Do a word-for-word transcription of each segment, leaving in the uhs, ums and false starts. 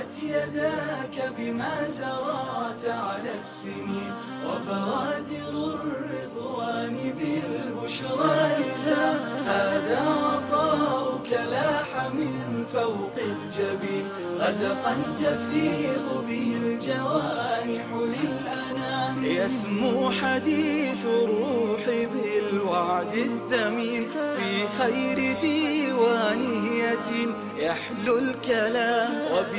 يداك بما زرعت على السنين، وبوادر الرضوان بالبشرى لذا. هذا عطاؤك لاح من فوق الجبين، غدقا تفيض به الجوانح للأنام. يسمو حديث الروح بالوعد الثمين، في خير ديوانية يحلو الكلام،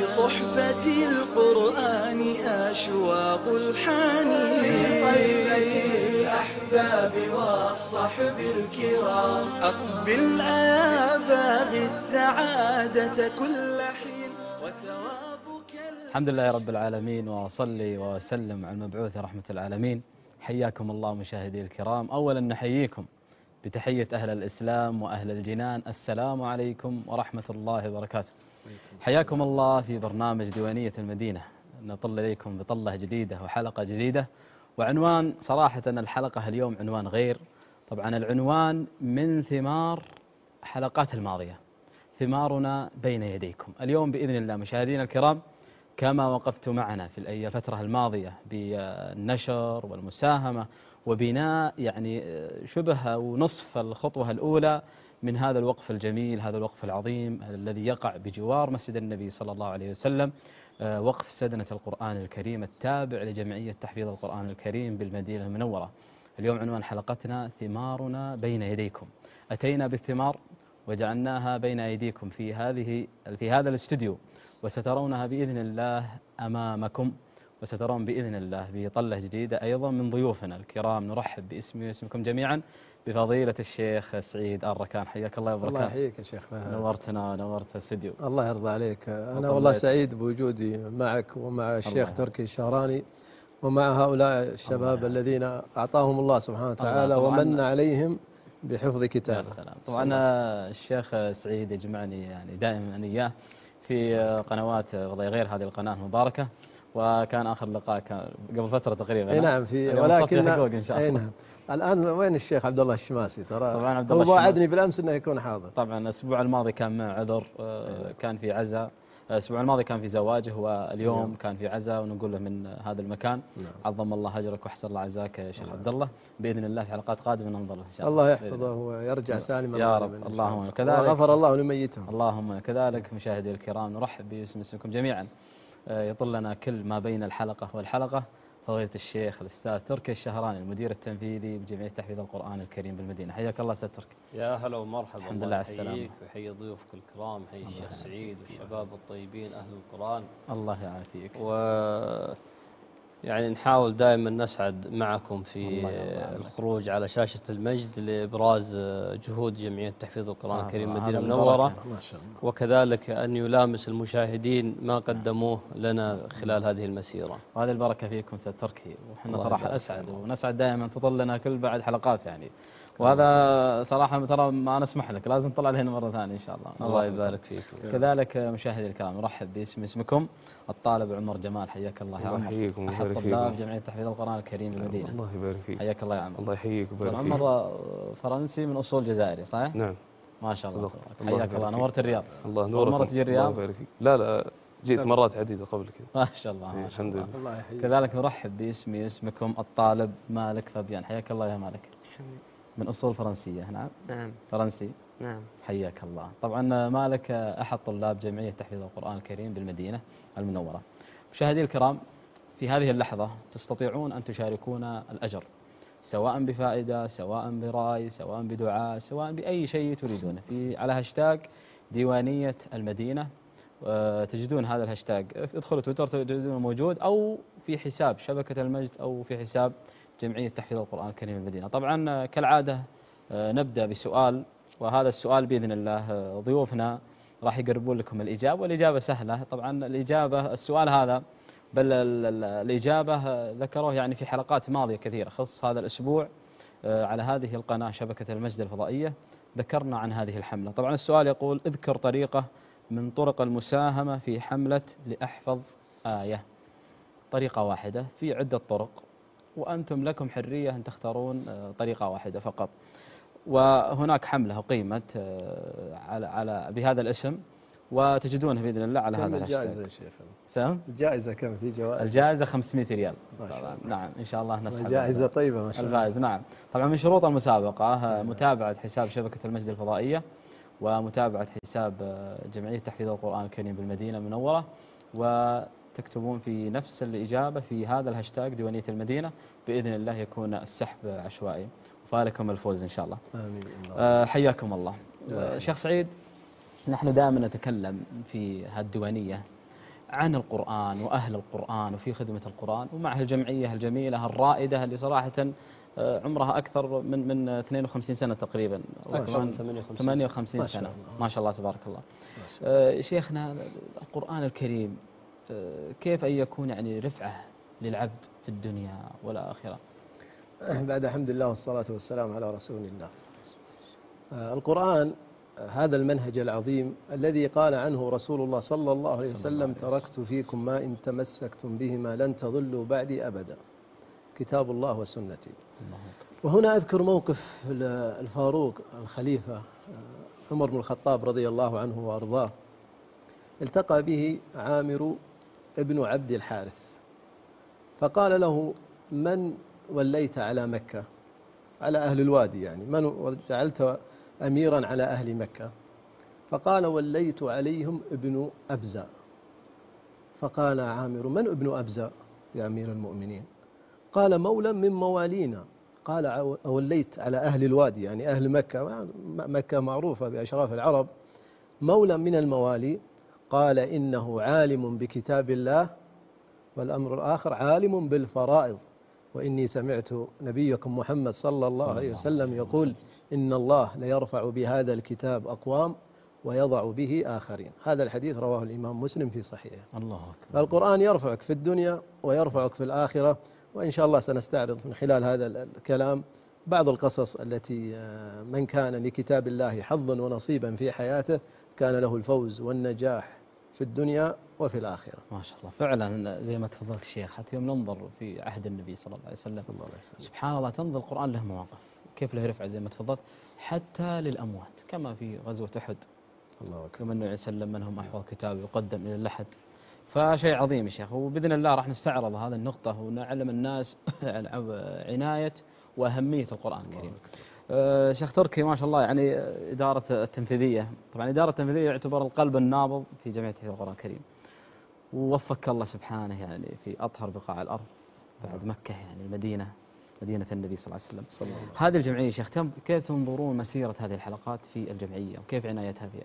وبصحبة القرآن أشواق الحنين. في طيبة الأحباب والصحب الكرام، أقبل يا باغي السعادة كل حين، وثوابك. الحمد لله رب العالمين، وأصلي وأسلم على المبعوث رحمة العالمين. حياكم الله مشاهدي الكرام. أولا نحييكم بتحية أهل الإسلام وأهل الجنان، السلام عليكم ورحمة الله وبركاته. حياكم الله في برنامج ديوانية المدينة، نطل إليكم بطلة جديدة وحلقة جديدة. وعنوان صراحة الحلقة اليوم عنوان غير، طبعا العنوان من ثمار حلقات الماضية، ثمارنا بين يديكم. اليوم بإذن الله مشاهدينا الكرام، كما وقفت معنا في الفترة الماضية بالنشر والمساهمة وبناء يعني شبه ونصف الخطوة الأولى من هذا الوقف الجميل، هذا الوقف العظيم الذي يقع بجوار مسجد النبي صلى الله عليه وسلم، وقف سدنة القرآن الكريم التابع لجمعية تحفيظ القرآن الكريم بالمدينة المنورة. اليوم عنوان حلقتنا ثمارنا بين يديكم. أتينا بالثمار وجعلناها بين أيديكم في هذه في هذا الاستوديو، وسترونها بإذن الله أمامكم، وسترون بإذن الله بطلة جديدة أيضا من ضيوفنا الكرام. نرحب باسمي واسمكم جميعا بفضيلة الشيخ سعيد الركان. حياك الله وبركاته. الله يحييك يا شيخ فهد. نورتنا ونورت الاستوديو. الله يرضى عليك. أنا والله سعيد بوجودي معك ومع الشيخ تركي الشهراني ومع هؤلاء الشباب الذين أعطاهم الله سبحانه وتعالى ومن عليهم بحفظ كتابه. طبعا الشيخ سعيد يجمعني يعني دائما أنا إياه في قنوات غير هذه القناة المباركة، وكان آخر لقاء كان قبل فترة تقريبا. اي نعم، في ولكن اي نعم. الآن وين الشيخ عبد الله الشماسي؟ ترى طبعا عبد الله هو وعدني بالأمس أنه يكون حاضر. طبعا الأسبوع الماضي كان مع عذر، كان في عزاء. الأسبوع الماضي كان في زواجه، واليوم نعم. كان في عزاء، ونقول له من هذا المكان نعم. عظم الله أجرك وأحسن الله عزاك يا شيخ نعم. عبد الله. بإذن الله في حلقات قادمة ننظر له إن شاء الله. الله يحفظه ويرجع سالما يا رب. اللهم كذلك. وغفر الله لميتهم. اللهم كذلك. مشاهدي الكرام، نرحب باسم اسمكم جميعا. يطل لنا كل ما بين الحلقة والحلقة فضيلة الشيخ الأستاذ تركي الشهراني، المدير التنفيذي بجمعية تحفيظ القرآن الكريم بالمدينة. حياك الله أستاذ تركي. يا هلا ومرحبا. الحمد لله على السلامة. يحييك ويحيي ضيوفك الكرام، حي الشيخ سعيد والشباب الطيبين أهل القرآن. الله يعافيك. و يعني نحاول دائما نسعد معكم في الخروج على شاشة المجد لإبراز جهود جمعية تحفيظ القرآن الكريم آه المدينة المنورة، وكذلك أن يلامس المشاهدين ما قدموه لنا خلال هذه المسيرة. وهذه البركة فيكم أستاذ تركي، وحنا صراحة أسعد ونسعد دائما تظل لنا كل بعد حلقات يعني، وهذا صراحة ترى ما نسمح لك، لازم نطلع لهنا مرة ثانية إن شاء الله. الله يبارك فيكم. كذلك مشاهدي الكرام، نرحب باسم اسمكم الطالب عمر جمال. حياك الله يا عمر. الله يحييكم أحد طلاب جمعية تحفيظ القرآن الكريم بالمدينة. الله يبارك فيك. حياك الله يا عمر. الله يحييك ويبارك فيك. عمر فرنسي من أصول جزائري صحيح؟ نعم. ما شاء الله. حياك الله. نورت الرياض. الله نورك. مرة تجي الرياض؟ الله يبارك فيك. لا لا جيت مرات عديدة قبل كذا. ما شاء الله. ما شاء الله. الله يحييك. كذلك نرحب باسمي اسمكم الطالب مالك فابيان. حياك الله يا مالك. من أصول فرنسية. نعم. نعم. فرنسي. نعم. حياك الله. طبعا مالك أحد طلاب جمعية تحفيظ القرآن الكريم بالمدينة المنورة. مشاهدي الكرام، في هذه اللحظة تستطيعون أن تشاركونا الأجر، سواء بفائدة، سواء برأي، سواء بدعاء، سواء بأي شيء تريدونه، في على هاشتاج ديوانية المدينة. تجدون هذا الهاشتاج، ادخلوا تويتر تجدونه موجود، أو في حساب شبكة المجد، أو في حساب جمعية تحفيظ القرآن الكريم بالمدينة. طبعا كالعادة نبدأ بسؤال، وهذا السؤال بإذن الله ضيوفنا راح يقربون لكم الإجابة، والإجابة سهلة. طبعا الإجابة السؤال هذا بل الإجابة ذكروه يعني في حلقات ماضية كثيرة خص هذا الأسبوع على هذه القناة شبكة المجد الفضائية، ذكرنا عن هذه الحملة. طبعا السؤال يقول: اذكر طريقة من طرق المساهمة في حملة لأحفظ آية. طريقة واحدة، في عدة طرق، وأنتم لكم حرية أن تختارون طريقة واحدة فقط. وهناك حملة أقيمت على على بهذا الاسم، وتجدونه بإذن الله على هذا كم الهاشتاج. الجائزة يا شيخ؟ سام؟ الجائزة كم في جوائز؟ الجائزة خمسمائة ريال. ما شاء الله. نعم إن شاء الله نسحب جائزة طيبة ما شاء الله. الفائز. نعم طبعا من شروط المسابقة متابعة حساب شبكة المجد الفضائية، ومتابعة حساب جمعية تحفيظ القرآن الكريم بالمدينة المنورة، وتكتبون في نفس الإجابة في هذا الهاشتاج ديوانية المدينة، بإذن الله يكون السحب عشوائي وفالكم الفوز إن شاء الله. آمين. أه حياكم الله. شيخ سعيد، نحن دائما نتكلم في هالديوانية عن القرآن وأهل القرآن وفي خدمة القرآن، ومع الجمعية الجميلة الرائدة اللي صراحة عمرها أكثر من من اثنين وخمسين سنة تقريبا، ثمانية وخمسين سنة ما شاء الله تبارك الله. أه شيخنا، القرآن الكريم أه كيف أن يكون يعني رفعة للعبد في الدنيا والآخرة؟ بعد الحمد لله والصلاة والسلام على رسول الله. أه القرآن هذا المنهج العظيم الذي قال عنه رسول الله صلى الله عليه وسلم: تركت فيكم ما إن تمسكتم بهما لن تضلوا بعدي أبدا، كتاب الله وسنتي. وهنا أذكر موقف الفاروق الخليفة عمر بن الخطاب رضي الله عنه وأرضاه. التقى به عامر ابن عبد الحارث فقال له: من وليت على مكة؟ على أهل الوادي يعني، من وجعلت أميرا على أهل مكة؟ فقال: وليت عليهم ابن أبزة. فقال عامر: من ابن أبزة يا أمير المؤمنين؟ قال: مولى من موالينا. قال: أوليت على أهل الوادي يعني أهل مكة، مكة معروفة بأشراف العرب، مولى من الموالي. قال: إنه عالم بكتاب الله، والأمر الآخر عالم بالفرائض، وإني سمعت نبيكم محمد صلى الله عليه وسلم يقول: إن الله ليرفع بهذا الكتاب أقوام ويضع به آخرين. هذا الحديث رواه الإمام مسلم في صحيحه. الله أكبر. فالقرآن يرفعك في الدنيا ويرفعك في الآخرة. وإن شاء الله سنستعرض من خلال هذا الكلام بعض القصص التي من كان لكتاب الله حظا ونصيبا في حياته كان له الفوز والنجاح في الدنيا وفي الآخرة. ما شاء الله، فعلا زي ما تفضلت الشيخ، حتى يوم ننظر في عهد النبي صلى الله عليه وسلم سبحان الله تنظر القرآن له مواقف كيف له رفعة زي ما تفضلت حتى للأموات، كما في غزوة أحد الله أكبر، كما النبي صلى الله عليه وسلم: من هم أحفظ كتاب يقدم إلى اللحد. فشيء عظيم يا شيخ، وبإذن الله راح نستعرض هذا النقطة ونعلم الناس عناية وأهمية القرآن الكريم. أه شيخ تركي ما شاء الله، يعني إدارة التنفيذية، طبعا إدارة التنفيذية يعتبر القلب النابض في جمعية تحفيظ القرآن الكريم، ووفقك الله سبحانه يعني في أطهر بقاع الأرض بعد مكة، يعني المدينة مدينة النبي صلى الله عليه وسلم. هذه الجمعية شيخ كيف تنظرون مسيرة هذه الحلقات في الجمعية وكيف عنايتها فيها؟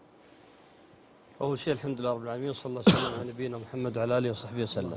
أول شيء الحمد لله رب العالمين، صلى الله وسلم على نبينا محمد وعلى آله وصحبه وسلم.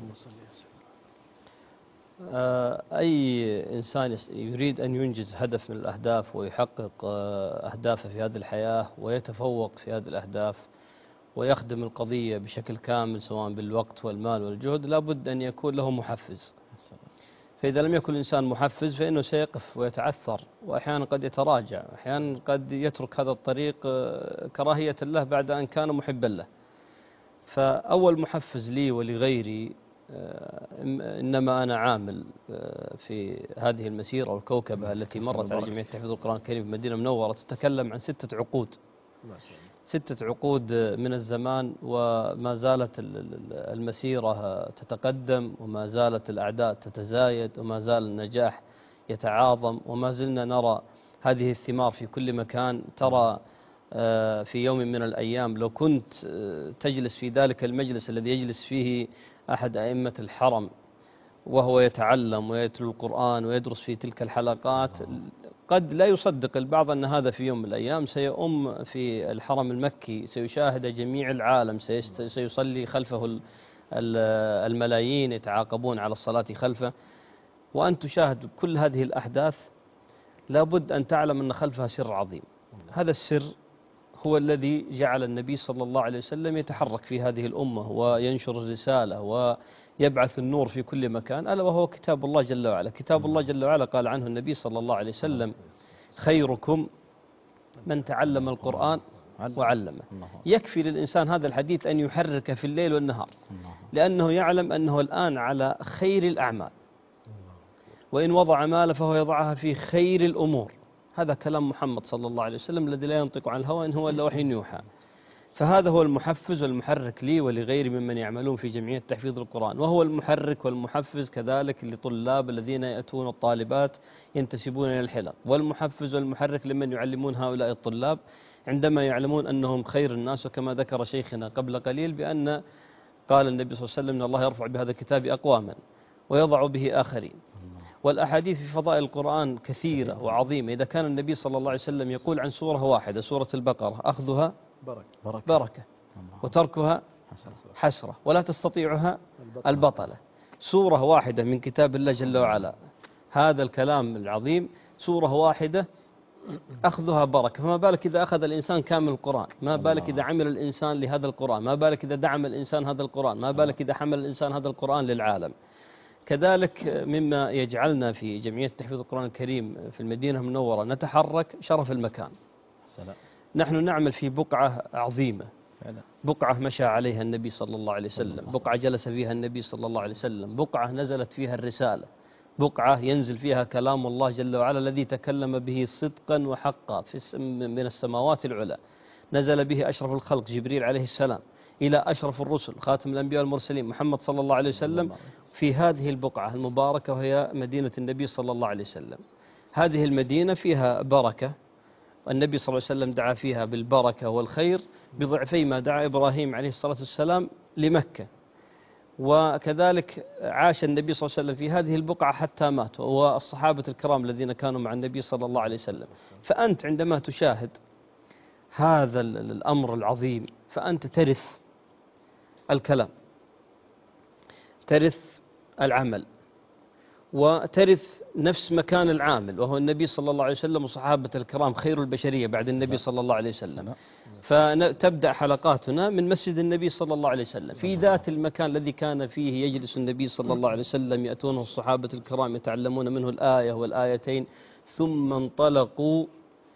أي إنسان يريد أن ينجز هدف من الأهداف ويحقق أهدافه في هذه الحياة ويتفوق في هذه الأهداف ويخدم القضية بشكل كامل سواء بالوقت والمال والجهد، لابد أن يكون له محفز. فإذا لم يكن الإنسان محفز فإنه سيقف ويتعثر، وأحيانا قد يتراجع، أحيانا قد يترك هذا الطريق كراهية له بعد أن كان محبا له. فأول محفز لي ولغيري إنما أنا عامل في هذه المسيرة والكوكبة التي مرت على جمعية تحفيظ القرآن الكريم في المدينة المنورة، تتكلم عن ستة عقود ستة عقود من الزمان، وما زالت المسيرة تتقدم، وما زالت الأعداء تتزايد، وما زال النجاح يتعاظم، وما زلنا نرى هذه الثمار في كل مكان. ترى في يوم من الأيام لو كنت تجلس في ذلك المجلس الذي يجلس فيه أحد أئمة الحرم وهو يتعلم ويتلو القرآن ويدرس في تلك الحلقات، قد لا يصدق البعض أن هذا في يوم من الأيام سيؤم في الحرم المكي، سيشاهد جميع العالم، سيصلي خلفه الملايين يتعاقبون على الصلاة خلفه، وأن تشاهد كل هذه الأحداث. لابد أن تعلم أن خلفها سر عظيم. هذا السر هو الذي جعل النبي صلى الله عليه وسلم يتحرك في هذه الأمة وينشر الرسالة ويبعث النور في كل مكان، ألا وهو كتاب الله جل وعلا. كتاب الله جل وعلا قال عنه النبي صلى الله عليه وسلم: خيركم من تعلم القرآن وعلمه. يكفي للإنسان هذا الحديث أن يحرك في الليل والنهار، لأنه يعلم أنه الآن على خير الأعمال، وإن وضع ماله فهو يضعها في خير الأمور. هذا كلام محمد صلى الله عليه وسلم الذي لا ينطق عن الهوى إن هو إلا وحي يوحى. فهذا هو المحفز والمحرك لي ولغيري ممن يعملون في جمعية تحفيظ القرآن، وهو المحرك والمحفز كذلك لطلاب الذين يأتون الطالبات ينتسبون إلى الحلق، والمحفز والمحرك لمن يعلمون هؤلاء الطلاب عندما يعلمون أنهم خير الناس. وكما ذكر شيخنا قبل قليل بأن قال النبي صلى الله عليه وسلم إن الله يرفع بهذا الكتاب أقواما ويضع به آخرين. والأحاديث في فضائل القرآن كثيرة وعظيمة. إذا كان النبي صلى الله عليه وسلم يقول عن سورة واحدة سورة البقرة أخذها بركة, بركة وتركها حسرة ولا تستطيعها البطلة، سورة واحدة من كتاب الله جل وعلا، هذا الكلام العظيم سورة واحدة أخذها بركة، فما بالك إذا أخذ الإنسان كامل القرآن، ما بالك إذا عمل الإنسان لهذا القرآن، ما بالك إذا دعم الإنسان هذا القرآن، ما بالك إذا حمل الإنسان هذا القرآن للعالم. كذلك مما يجعلنا في جمعية تحفيظ القرآن الكريم في المدينة المنورة نتحرك شرف المكان. سلام. نحن نعمل في بقعة عظيمة، بقعة مشى عليها النبي صلى الله عليه وسلم، بقعة جلس فيها النبي صلى الله عليه وسلم، بقعة نزلت فيها الرسالة، بقعة ينزل فيها كلام الله جل وعلا الذي تكلم به صدقا وحقا في من السماوات العلى، نزل به أشرف الخلق جبريل عليه السلام إلى أشرف الرسل خاتم الأنبياء والمرسلين محمد صلى الله عليه وسلم في هذه البقعة المباركة وهي مدينة النبي صلى الله عليه وسلم. هذه المدينة فيها بركة، والنبي صلى الله عليه وسلم دعا فيها بالبركة والخير بضعفي ما دعا إبراهيم عليه الصلاة والسلام لمكة، وكذلك عاش النبي صلى الله عليه وسلم في هذه البقعة حتى مات، والصحابة الكرام الذين كانوا مع النبي صلى الله عليه وسلم. فأنت عندما تشاهد هذا الأمر العظيم فأنت ترث الكلام، ترث العمل، وترث نفس مكان العامل وهو النبي صلى الله عليه وسلم وصحابة الكرام خير البشرية بعد النبي صلى الله عليه وسلم. فتبدأ حلقاتنا من مسجد النبي صلى الله عليه وسلم في ذات المكان الذي كان فيه يجلس النبي صلى الله عليه وسلم، يأتونه الصحابة الكرام يتعلمون منه الآية والآيتين، ثم انطلقوا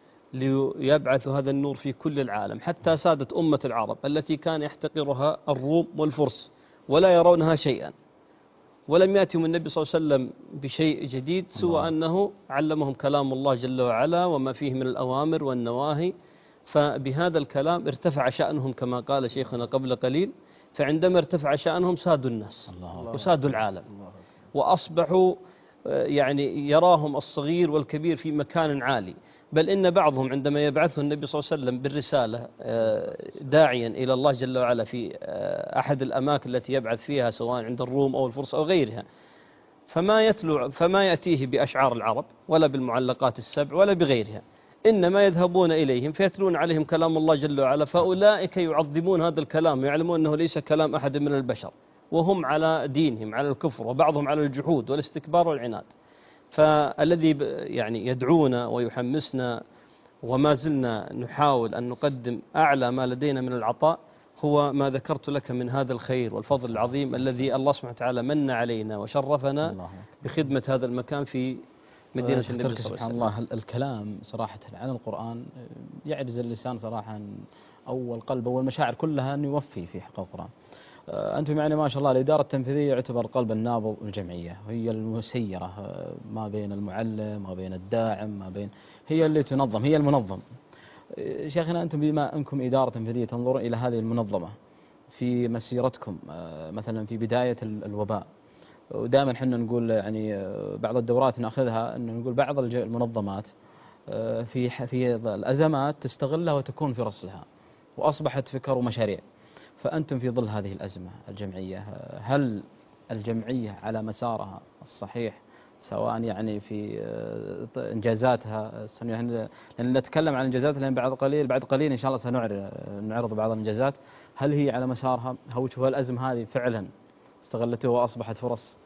ليبعثوا هذا النور في كل العالم حتى سادت أمة العرب التي كان يحتقرها الروم والفرس ولا يرونها شيئا، ولم يأتهم النبي صلى الله عليه وسلم بشيء جديد سوى أنه علمهم كلام الله جل وعلا وما فيه من الأوامر والنواهي. فبهذا الكلام ارتفع شأنهم كما قال شيخنا قبل قليل، فعندما ارتفع شأنهم سادوا الناس وسادوا العالم، وأصبحوا يعني يراهم الصغير والكبير في مكان عالي. بل إن بعضهم عندما يبعثه النبي صلى الله عليه وسلم بالرسالة داعيا إلى الله جل وعلا في أحد الأماكن التي يبعث فيها سواء عند الروم أو الفرس أو غيرها، فما يتلو فما يأتيه بأشعار العرب ولا بالمعلقات السبع ولا بغيرها، إنما يذهبون إليهم فيتلون عليهم كلام الله جل وعلا، فأولئك يعظمون هذا الكلام ويعلمون أنه ليس كلام أحد من البشر، وهم على دينهم على الكفر وبعضهم على الجحود والاستكبار والعناد. فالذي يعني يدعونا ويحمسنا وما زلنا نحاول أن نقدم أعلى ما لدينا من العطاء هو ما ذكرت لك من هذا الخير والفضل العظيم الذي الله سبحانه وتعالى من علينا وشرفنا بخدمة هذا المكان في مدينة النبي صلى الله عليه وسلم. الله الكلام صراحة عن القرآن يعجز اللسان صراحة أو القلب والمشاعر كلها أن يوفي في حق القرآن. أنتم يعني ما شاء الله الإدارة التنفيذية يعتبر قلب النابض الجمعية، وهي المسيرة ما بين المعلم ما بين الداعم ما بين، هي اللي تنظم، هي المنظم. شيخنا أنتم بما أنكم إدارة تنفيذية تنظرون إلى هذه المنظمة في مسيرتكم مثلا في بداية الوباء، ودائما حنا نقول يعني بعض الدورات نأخذها أن نقول بعض المنظمات في في الأزمات تستغلها وتكون في رسلها وأصبحت فكر ومشاريع. فأنتم في ظل هذه الأزمة الجمعية، هل الجمعية على مسارها الصحيح سواء يعني في إنجازاتها، لأن نتكلم عن إنجازاتها لأن بعد قليل بعد قليل إن شاء الله سنعرض بعض الإنجازات، هل هي على مسارها؟ هل الأزمة هذه فعلا استغلتها وأصبحت فرص؟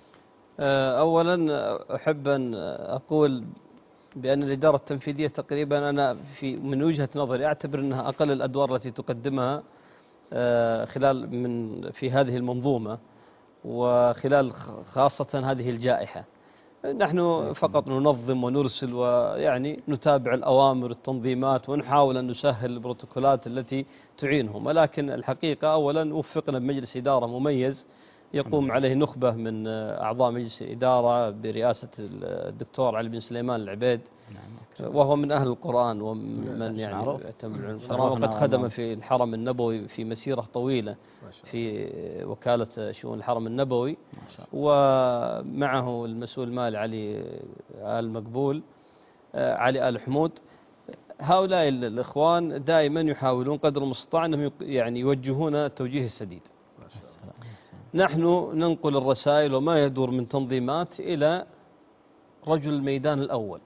أولا أحب أن أقول بأن الإدارة التنفيذية تقريبا أنا في من وجهة نظري أعتبر أنها أقل الأدوار التي تقدمها خلال من في هذه المنظومة، وخلال خاصة هذه الجائحة. نحن فقط ننظم ونرسل ويعني نتابع الأوامر التنظيمات ونحاول أن نسهل البروتوكولات التي تعينهم، ولكن الحقيقة أولا وفقنا بمجلس إدارة مميز يقوم عليه نخبة من أعضاء مجلس الإدارة برئاسة الدكتور علي بن سليمان العبيد، وهو من أهل القرآن ومن يعني يعتمد القرآن، وقد خدم في الحرم النبوي في مسيرة طويلة في وكالة شؤون الحرم النبوي، ومعه المسؤول المالي علي آل مقبول علي آل حمود. هؤلاء الإخوان دائما يحاولون قدر المستطاع أنهم يعني يوجهون التوجيه السديد. نحن ننقل الرسائل وما يدور من تنظيمات إلى رجل الميدان الأول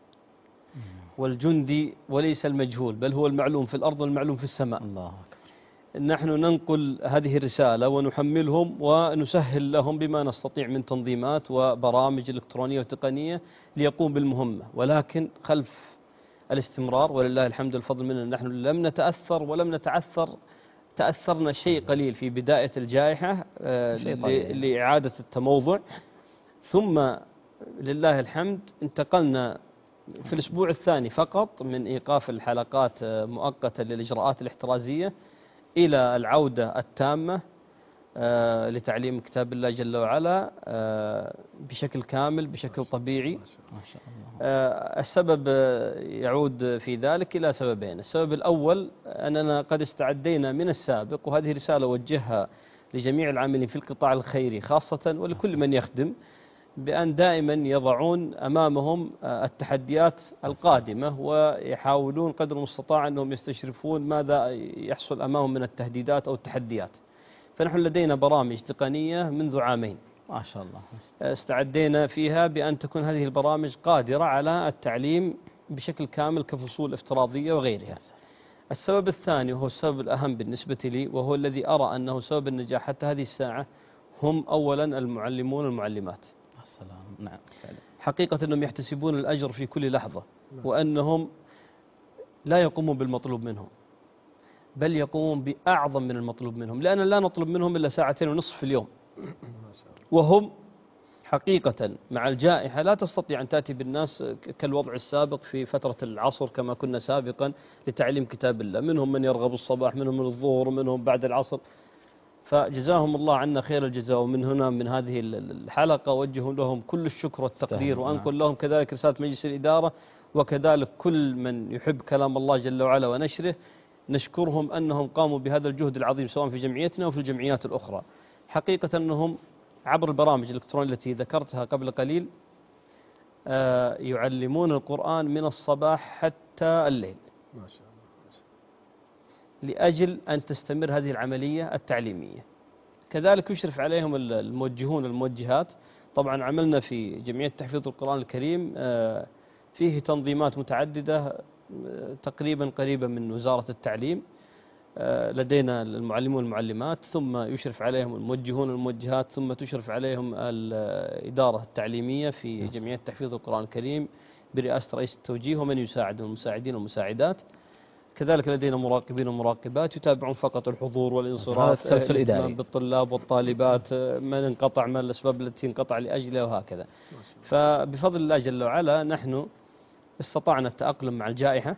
والجندي، وليس المجهول بل هو المعلوم في الأرض والمعلوم في السماء. الله أكبر. نحن ننقل هذه الرسالة ونحملهم ونسهل لهم بما نستطيع من تنظيمات وبرامج إلكترونية وتقنية ليقوم بالمهمة، ولكن خلف الاستمرار ولله الحمد والفضل منه. نحن لم نتأثر ولم نتعثر، تأثرنا شيء قليل في بداية الجائحة لإعادة التموضع، ثم لله الحمد انتقلنا في الأسبوع الثاني فقط من إيقاف الحلقات مؤقتا للإجراءات الاحترازية إلى العودة التامة لتعليم كتاب الله جل وعلا بشكل كامل بشكل طبيعي. السبب يعود في ذلك إلى سببين. السبب الأول أننا قد استعدينا من السابق، وهذه رسالة وجهها لجميع العاملين في القطاع الخيري خاصة ولكل من يخدم، بأن دائما يضعون أمامهم التحديات القادمة ويحاولون قدر المستطاع أنهم يستشرفون ماذا يحصل أمامهم من التهديدات أو التحديات. فنحن لدينا برامج تقنية منذ عامين ما شاء الله استعدينا فيها بأن تكون هذه البرامج قادرة على التعليم بشكل كامل كفصول افتراضية وغيرها. السبب الثاني وهو السبب الأهم بالنسبة لي، وهو الذي أرى أنه سبب النجاح حتى هذه الساعة، هم أولا المعلمون والمعلمات. السلام. نعم. حقيقة أنهم يحتسبون الأجر في كل لحظة، وأنهم لا يقومون بالمطلوب منهم بل يقومون بأعظم من المطلوب منهم، لأن لا نطلب منهم إلا ساعتين ونصف في اليوم، وهم حقيقة مع الجائحة لا تستطيع أن تأتي بالناس كالوضع السابق في فترة العصر كما كنا سابقا لتعليم كتاب الله. منهم من يرغب الصباح، منهم من الظهر، ومنهم بعد العصر. فجزاهم الله عنا خير الجزاء. ومن هنا من هذه الحلقة وجه لهم كل الشكر والتقدير، وأنقل لهم كذلك رسالة مجلس الإدارة وكذلك كل من يحب كلام الله جل وعلا ونشره. نشكرهم أنهم قاموا بهذا الجهد العظيم سواء في جمعيتنا وفي الجمعيات الأخرى. حقيقة أنهم عبر البرامج الإلكترونية التي ذكرتها قبل قليل يعلمون القرآن من الصباح حتى الليل ما شاء الله لأجل أن تستمر هذه العملية التعليمية. كذلك يشرف عليهم الموجهون الموجهات. طبعا عملنا في جمعية تحفيظ القرآن الكريم فيه تنظيمات متعددة تقريبا قريبة من وزارة التعليم. لدينا المعلمون والمعلمات، ثم يشرف عليهم الموجهون والموجهات، ثم تشرف عليهم الإدارة التعليمية في جمعية تحفيظ القرآن الكريم برئاسة رئيس التوجيه ومن يساعد المساعدين والمساعدات. كذلك لدينا مراقبين ومراقبات يتابعون فقط الحضور والانصراف، التسلسل الإداري بالطلاب والطالبات، من انقطع، ما الأسباب التي انقطع لأجلها، وهكذا. فبفضل الله جل وعلا نحن استطعنا التأقلم مع الجائحة.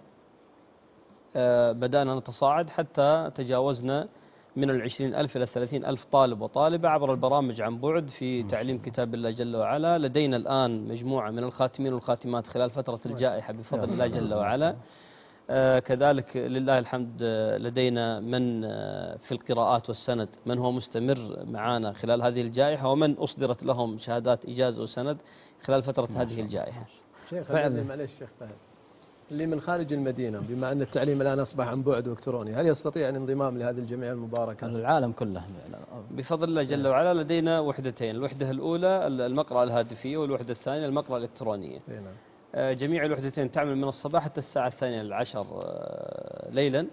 بدأنا نتصاعد حتى تجاوزنا من العشرين ألف إلى الثلاثين ألف طالب وطالبة عبر البرامج عن بعد في تعليم كتاب الله جل وعلا. لدينا الآن مجموعة من الخاتمين والخاتمات خلال فترة الجائحة بفضل الله جل وعلا. كذلك لله الحمد لدينا من في القراءات والسند من هو مستمر معنا خلال هذه الجائحة، ومن أصدرت لهم شهادات إجازة وسند خلال فترة هذه الجائحة. شيخ معلش شيخ فهد، اللي من خارج المدينة بما أن التعليم الآن أصبح عن بعد وإلكتروني، هل يستطيع الانضمام لهذه الجمعية المباركة؟ العالم كله بفضل الله جل وعلا لدينا وحدتين، الوحدة الأولى المقرأة الهاتفية، والوحدة الثانية المقرأة الإلكترونية. جميع الوحدتين تعمل من الصباح حتى الساعة الثانية للعشر ليلا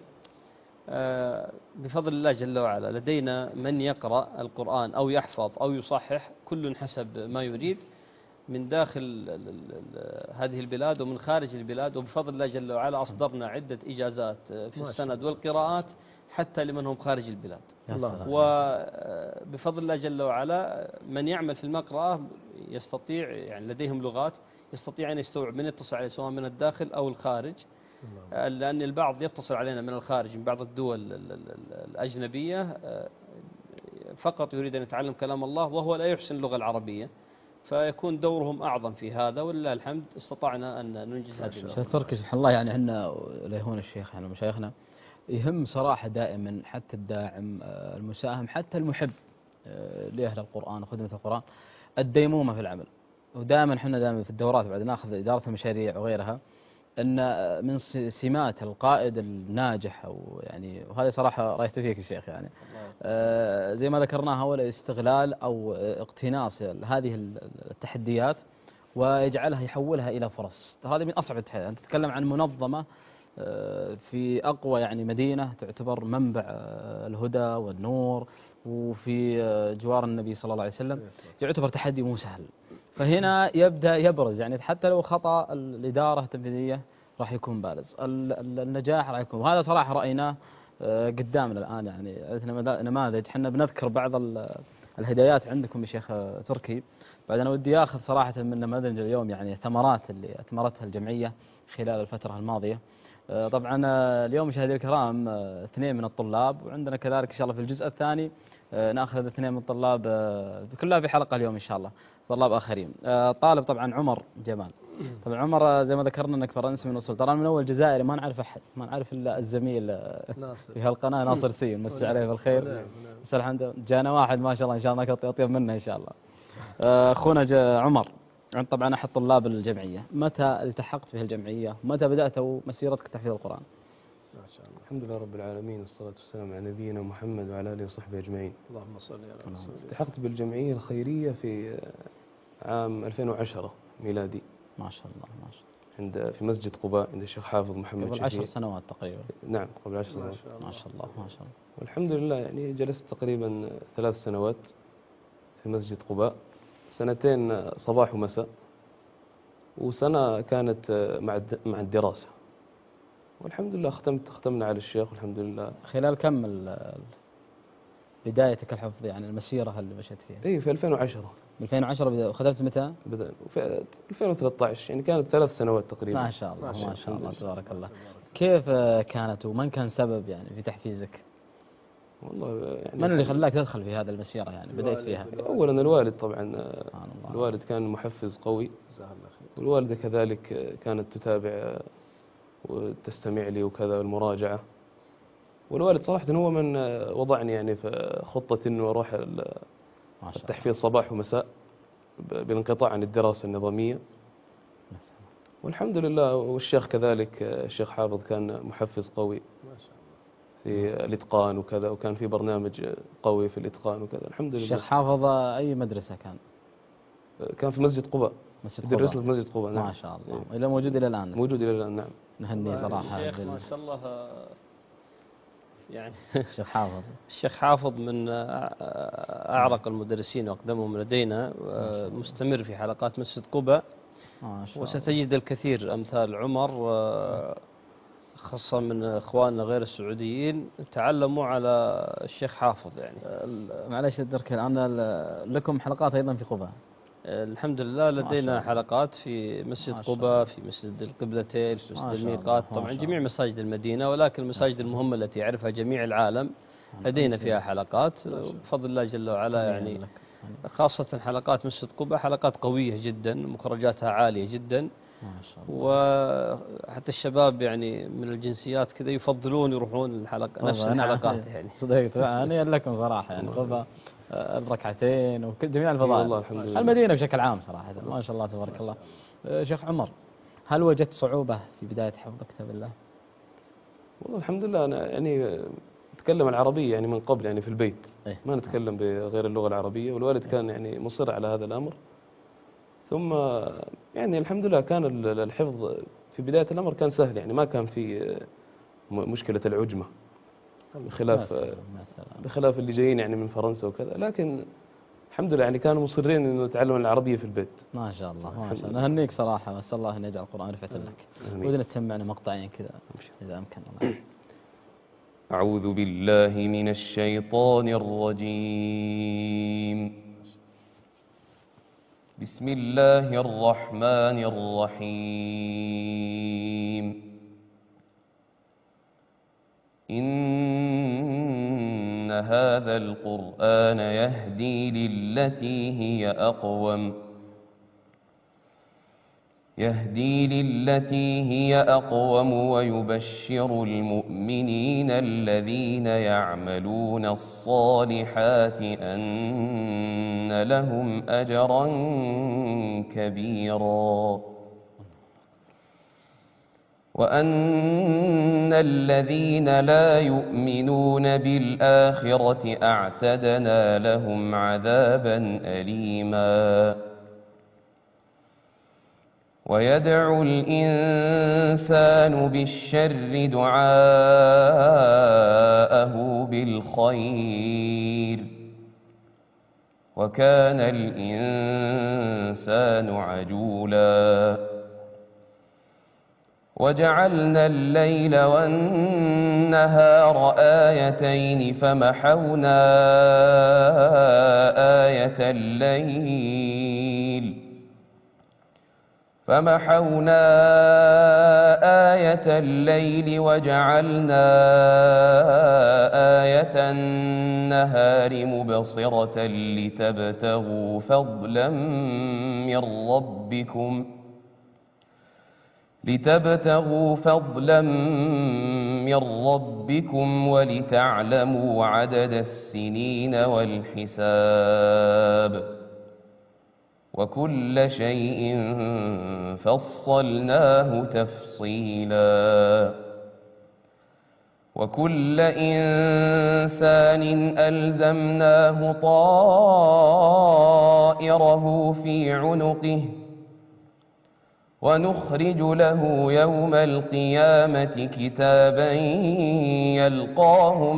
بفضل الله جل وعلا. لدينا من يقرأ القرآن أو يحفظ أو يصحح، كل حسب ما يريد، من داخل هذه البلاد ومن خارج البلاد. وبفضل الله جل وعلا أصدرنا عدة إجازات في السند والقراءات حتى لمن هم خارج البلاد. وبفضل الله جل وعلا من يعمل في المقرأة يستطيع، يعني لديهم لغات يستطيع أن يستوعب من يتصل عليه سواء من الداخل أو الخارج، لأن البعض يتصل علينا من الخارج من بعض الدول الأجنبية فقط يريد أن يتعلم كلام الله وهو لا يحسن اللغة العربية، فيكون دورهم أعظم في هذا، ولله الحمد استطعنا أن ننجز هذه الأمور. شيخ تركي سبحان الله، يعني احنا ليهون الشيخ يعني مشايخنا يهم صراحة دائما حتى الداعم المساهم حتى المحب لأهل القرآن وخدمة القرآن الديمومة في العمل. ودائما احنا دائما في الدورات بعد ناخذ إدارة المشاريع وغيرها أن من سمات القائد الناجح، أو يعني وهذه صراحة رأيت فيك يا شيخ يعني آه زي ما ذكرناها، هو الاستغلال أو اقتناص هذه التحديات ويجعلها يحولها إلى فرص. هذه من أصعب التحديات. أنت تتكلم عن منظمة في أقوى يعني مدينة تعتبر منبع الهدى والنور وفي جوار النبي صلى الله عليه وسلم، يعتبر تحدي مو سهل. فهنا يبدأ يبرز يعني حتى لو خطأ الإدارة التنفيذية راح يكون بارز، النجاح راح يكون. وهذا صراحة رأيناه قدامنا الآن، يعني عندنا نماذج. حنا بنذكر بعض الهدايات عندكم يا شيخ تركي، بعد أنا ودي أخذ صراحة من نماذج اليوم يعني ثمرات اللي أثمرتها الجمعية خلال الفترة الماضية. طبعا اليوم مشاهدي الكرام اثنين من الطلاب، وعندنا كذلك إن شاء الله في الجزء الثاني نأخذ اثنين من الطلاب كلها في حلقة اليوم إن شاء الله، طلاب آخرين. طالب طبعا عمر جمال. طبعا عمر زي ما ذكرنا أنك فرنسي من أصول، ترى من أول جزائري، ما نعرف أحد، ما نعرف إلا الزميل ناصر في هالقناة ناصر سي، مسي عليه بالخير. بس الحمد لله جانا واحد ما شاء الله إن شاء الله أطيب منه إن شاء الله. أخونا عمر طبعا أحد طلاب الجمعية، متى التحقت به الجمعية؟ متى بدأت مسيرتك تحفيظ القرآن؟ ما شاء الله. الحمد لله رب العالمين، والصلاة والسلام على نبينا محمد وعلى آله وصحبه أجمعين. اللهم صل على رسول الله. التحقت بالجمعية الخيرية في عام ألفين وعشرة ميلادي. ما شاء الله ما شاء الله. عند في مسجد قباء عند الشيخ حافظ محمد قبل عشر سنوات تقريبا. نعم قبل عشر سنوات. ما شاء الله ما شاء الله. والحمد لله يعني جلست تقريبا ثلاث سنوات في مسجد قباء، سنتين صباح ومساء، وسنة كانت مع مع الدراسة. والحمد لله ختمت ختمنا على الشيخ والحمد لله. خلال كم بدايتك الحفظ يعني المسيرة اللي مشيت فيها؟ اي في ألفين وعشرة. ألفين وعشرة بدأ، وختمت متى؟ بدأ في ألفين وثلاثة عشر، يعني كانت ثلاث سنوات تقريبا. ما شاء الله ما شاء الله تبارك الله. كيف كانت ومن كان سبب يعني في تحفيزك؟ والله يعني من اللي خلاك تدخل في هذه المسيرة يعني بدأت فيها؟ أولا الوالد طبعا، الوالد كان محفز قوي، والوالدة كذلك كانت تتابع وتستمع لي وكذا المراجعة. والوالد صراحة هو من وضعني يعني في خطة إنه أروح التحفيظ صباح ومساء بالانقطاع عن الدراسة النظامية. والحمد لله. والشيخ كذلك الشيخ حافظ كان محفز قوي في الإتقان وكذا، وكان في برنامج قوي في الإتقان وكذا. الحمد لله. الشيخ حافظ أي مدرسة كان؟ كان في مسجد قباء. مسجد قباء. درس في مسجد قباء. نعم. ما شاء الله. إلى موجود إلى الآن. موجود إلى الآن. نعم. نهني صراحة. الشيخ ما شاء الله يعني الشيخ حافظ. الشيخ حافظ من أعرق المدرسين وأقدمهم لدينا، مستمر في حلقات مسجد قباء. ما شاء الله. وستجد الكثير أمثال عمر خاصة من إخواننا غير السعوديين تعلموا على الشيخ حافظ. يعني معلش أدرك الآن لكم حلقات أيضا في قباء؟ الحمد لله لدينا حلقات في مسجد قباء، في مسجد القبلتين، في مسجد الميقات، طبعا جميع مساجد المدينة، ولكن المساجد المهمة التي يعرفها جميع العالم لدينا فيها حلقات بفضل الله جل وعلا. يعني خاصة حلقات مسجد قباء حلقات قوية جدا، مخرجاتها عالية جدا. ما شاء الله. وحتى الشباب يعني من الجنسيات كذا يفضلون يروحون الحلقة نفس الحلقات. يعني صدقت هنيئا لكم صراحة، يعني قباء الركعتين وجميع الفضائل. والله الحمد لله. المدينة بشكل عام صراحة ما شاء الله تبارك الله. شيخ عمر، هل وجدت صعوبة في بداية حفظ كتاب الله؟ والله الحمد لله أنا يعني أتكلم العربية يعني من قبل، يعني في البيت إيه؟ ما نتكلم بغير اللغة العربية، والوالد كان يعني مصر على هذا الأمر. ثم يعني الحمد لله كان الحفظ في بداية الأمر كان سهل، يعني ما كان في مشكلة العجمة بخلاف بخلاف اللي جايين يعني من فرنسا وكذا. لكن الحمد لله يعني كانوا مصرين انه يتعلموا العربيه في البيت. ما شاء الله ما شاء الله. نهنيك صراحه، واسال الله ان يجعل القران رفعه لك. ودنا تسمعنا مقطعين كذا اذا امكن. الله. اعوذ بالله من الشيطان الرجيم. بسم الله الرحمن الرحيم. إنا هذا القرآن يهدي للتي هي أقوم يهدي للتي هي أقوم ويبشر المؤمنين الذين يعملون الصالحات أن لهم أجرا كبيرا وأن الذين لا يؤمنون بالآخرة أعتدنا لهم عذابا أليما ويدعو الإنسان بالشر دعاءه بالخير وكان الإنسان عجولا وجعلنا الليل والنهار آيتين فمحونا آية الليل فمحونا آية الليل وجعلنا آية النهار مبصرة لتبتغوا فضلا من ربكم لتبتغوا فضلا من ربكم ولتعلموا عدد السنين والحساب وكل شيء فصلناه تفصيلا وكل إنسان ألزمناه طائره في عنقه ونخرج له يوم القيامة كتابا يلقاه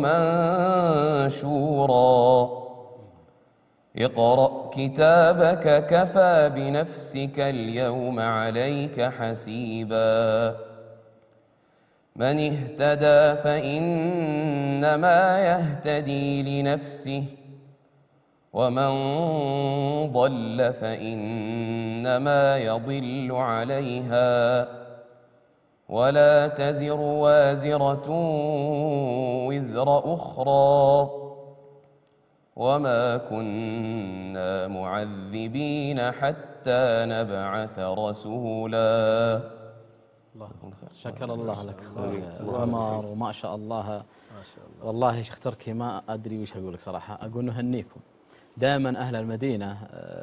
منشورا اقرأ كتابك كفى بنفسك اليوم عليك حسيبا من اهتدى فإنما يهتدي لنفسه ومن ضل فإنما يضل عليها ولا تزر وازرة وزر أخرى وما كنا معذبين حتى نبعث رسولا. الله شكر الله لك أخوي عمر وما شاء الله. والله يا شيخ تركي ما أدري وش أقول لك صراحة. أقول نهنيكم دائما أهل المدينة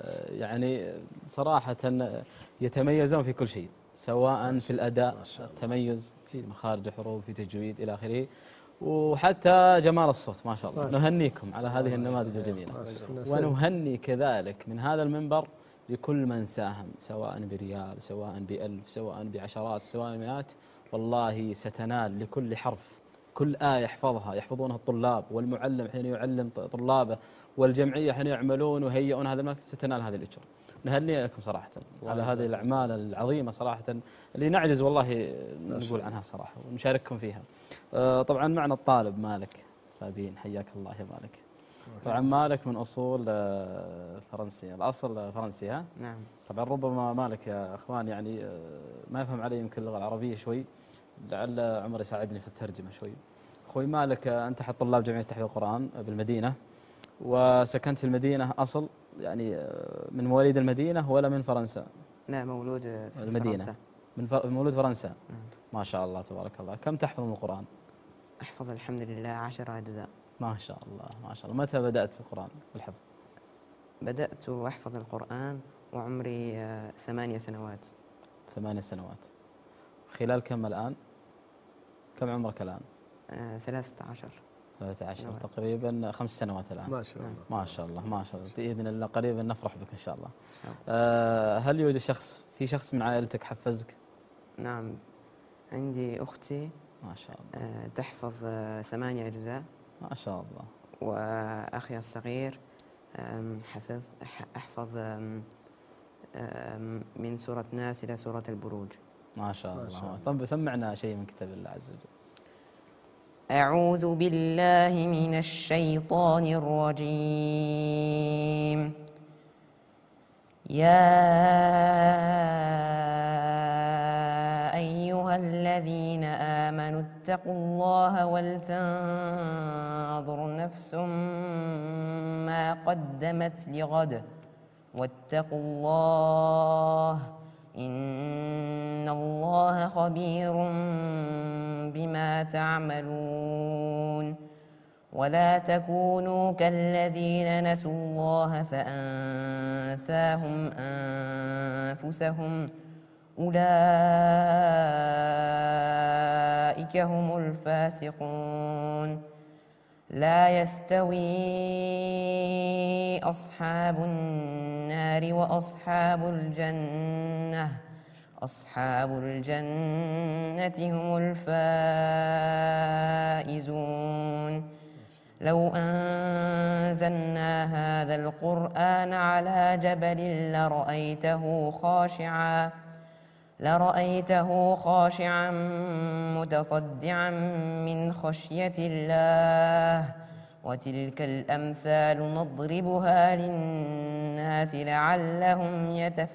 يعني صراحة يتميزون في كل شيء سواء في الأداء تميز في مخارج الحروف في تجويد إلى آخره وحتى جمال الصوت ما شاء الله. نهنيكم على هذه النماذج الجميلة ونهني كذلك من هذا المنبر لكل من ساهم سواء بريال سواء بألف سواء بعشرات سواء مئات. والله ستنال لكل حرف كل آية يحفظها يحفظونها الطلاب والمعلم حين يعلم طلابه والجمعية حين يعملون ويهيئون هذا المكتب ستنال هذه الأجر. نهني لكم صراحة على هذه الأعمال العظيمة صراحة اللي نعجز والله نقول عنها صراحة ونشارككم فيها. طبعا معنا الطالب مالك فابين حياك الله يا مالك. طبعا مالك من أصول فرنسية الأصل فرنسي ها؟ نعم. طبعا ربما مالك يا أخوان يعني ما يفهم علي يمكن اللغة العربية شوي لعل عمر يساعدني في الترجمة شوي. أخوي مالك أنت أحد طلاب جمعية تحفيظ القرآن بالمدينة وسكنت في المدينة أصل يعني من مواليد المدينة ولا من فرنسا؟ لا مولود في المدينة فرنسا. من ف... مولود فرنسا. نعم. ما شاء الله تبارك الله. كم تحفظ من القرآن؟ أحفظ الحمد لله عشر أجزاء. ما شاء الله ما شاء الله. متى بدأت في القرآن الحفظ؟ بدأت أحفظ القرآن وعمري آه ثمانية سنوات. ثمانية سنوات. خلال كم الآن؟ كم عمرك الآن؟ آه ثلاثة عشر. ثلاثة عشر تقريبا خمس سنوات الآن. ما شاء الله. ما شاء الله ما شاء الله. بإذن الله قريبا نفرح بك إن شاء الله. إن شاء الله. آه هل يوجد شخص في شخص من عائلتك حفزك؟ نعم عندي أختي ما شاء الله آه تحفظ آه ثمانية أجزاء. ما شاء الله. وأخي الصغير حفظ أحفظ من سورة ناس إلى سورة البروج. ما شاء الله. طب سمعنا شيء من كتاب الله عز وجل. أعوذ بالله من الشيطان الرجيم. يا أيها الذين آمنوا آمنوا اتقوا الله ولتنظر نفس ما قدمت لغد واتقوا الله إن الله خبير بما تعملون ولا تكونوا كالذين نسوا الله فأنساهم أنفسهم أولئك هم الفاسقون لا يستوي أصحاب النار وأصحاب الجنة أصحاب الجنة هم الفائزون لو أنزلنا هذا القرآن على جبل لرأيته خاشعا لرأيته خاشعا متصدعا من خشية الله وتلك الأمثال نضربها للناس لعلهم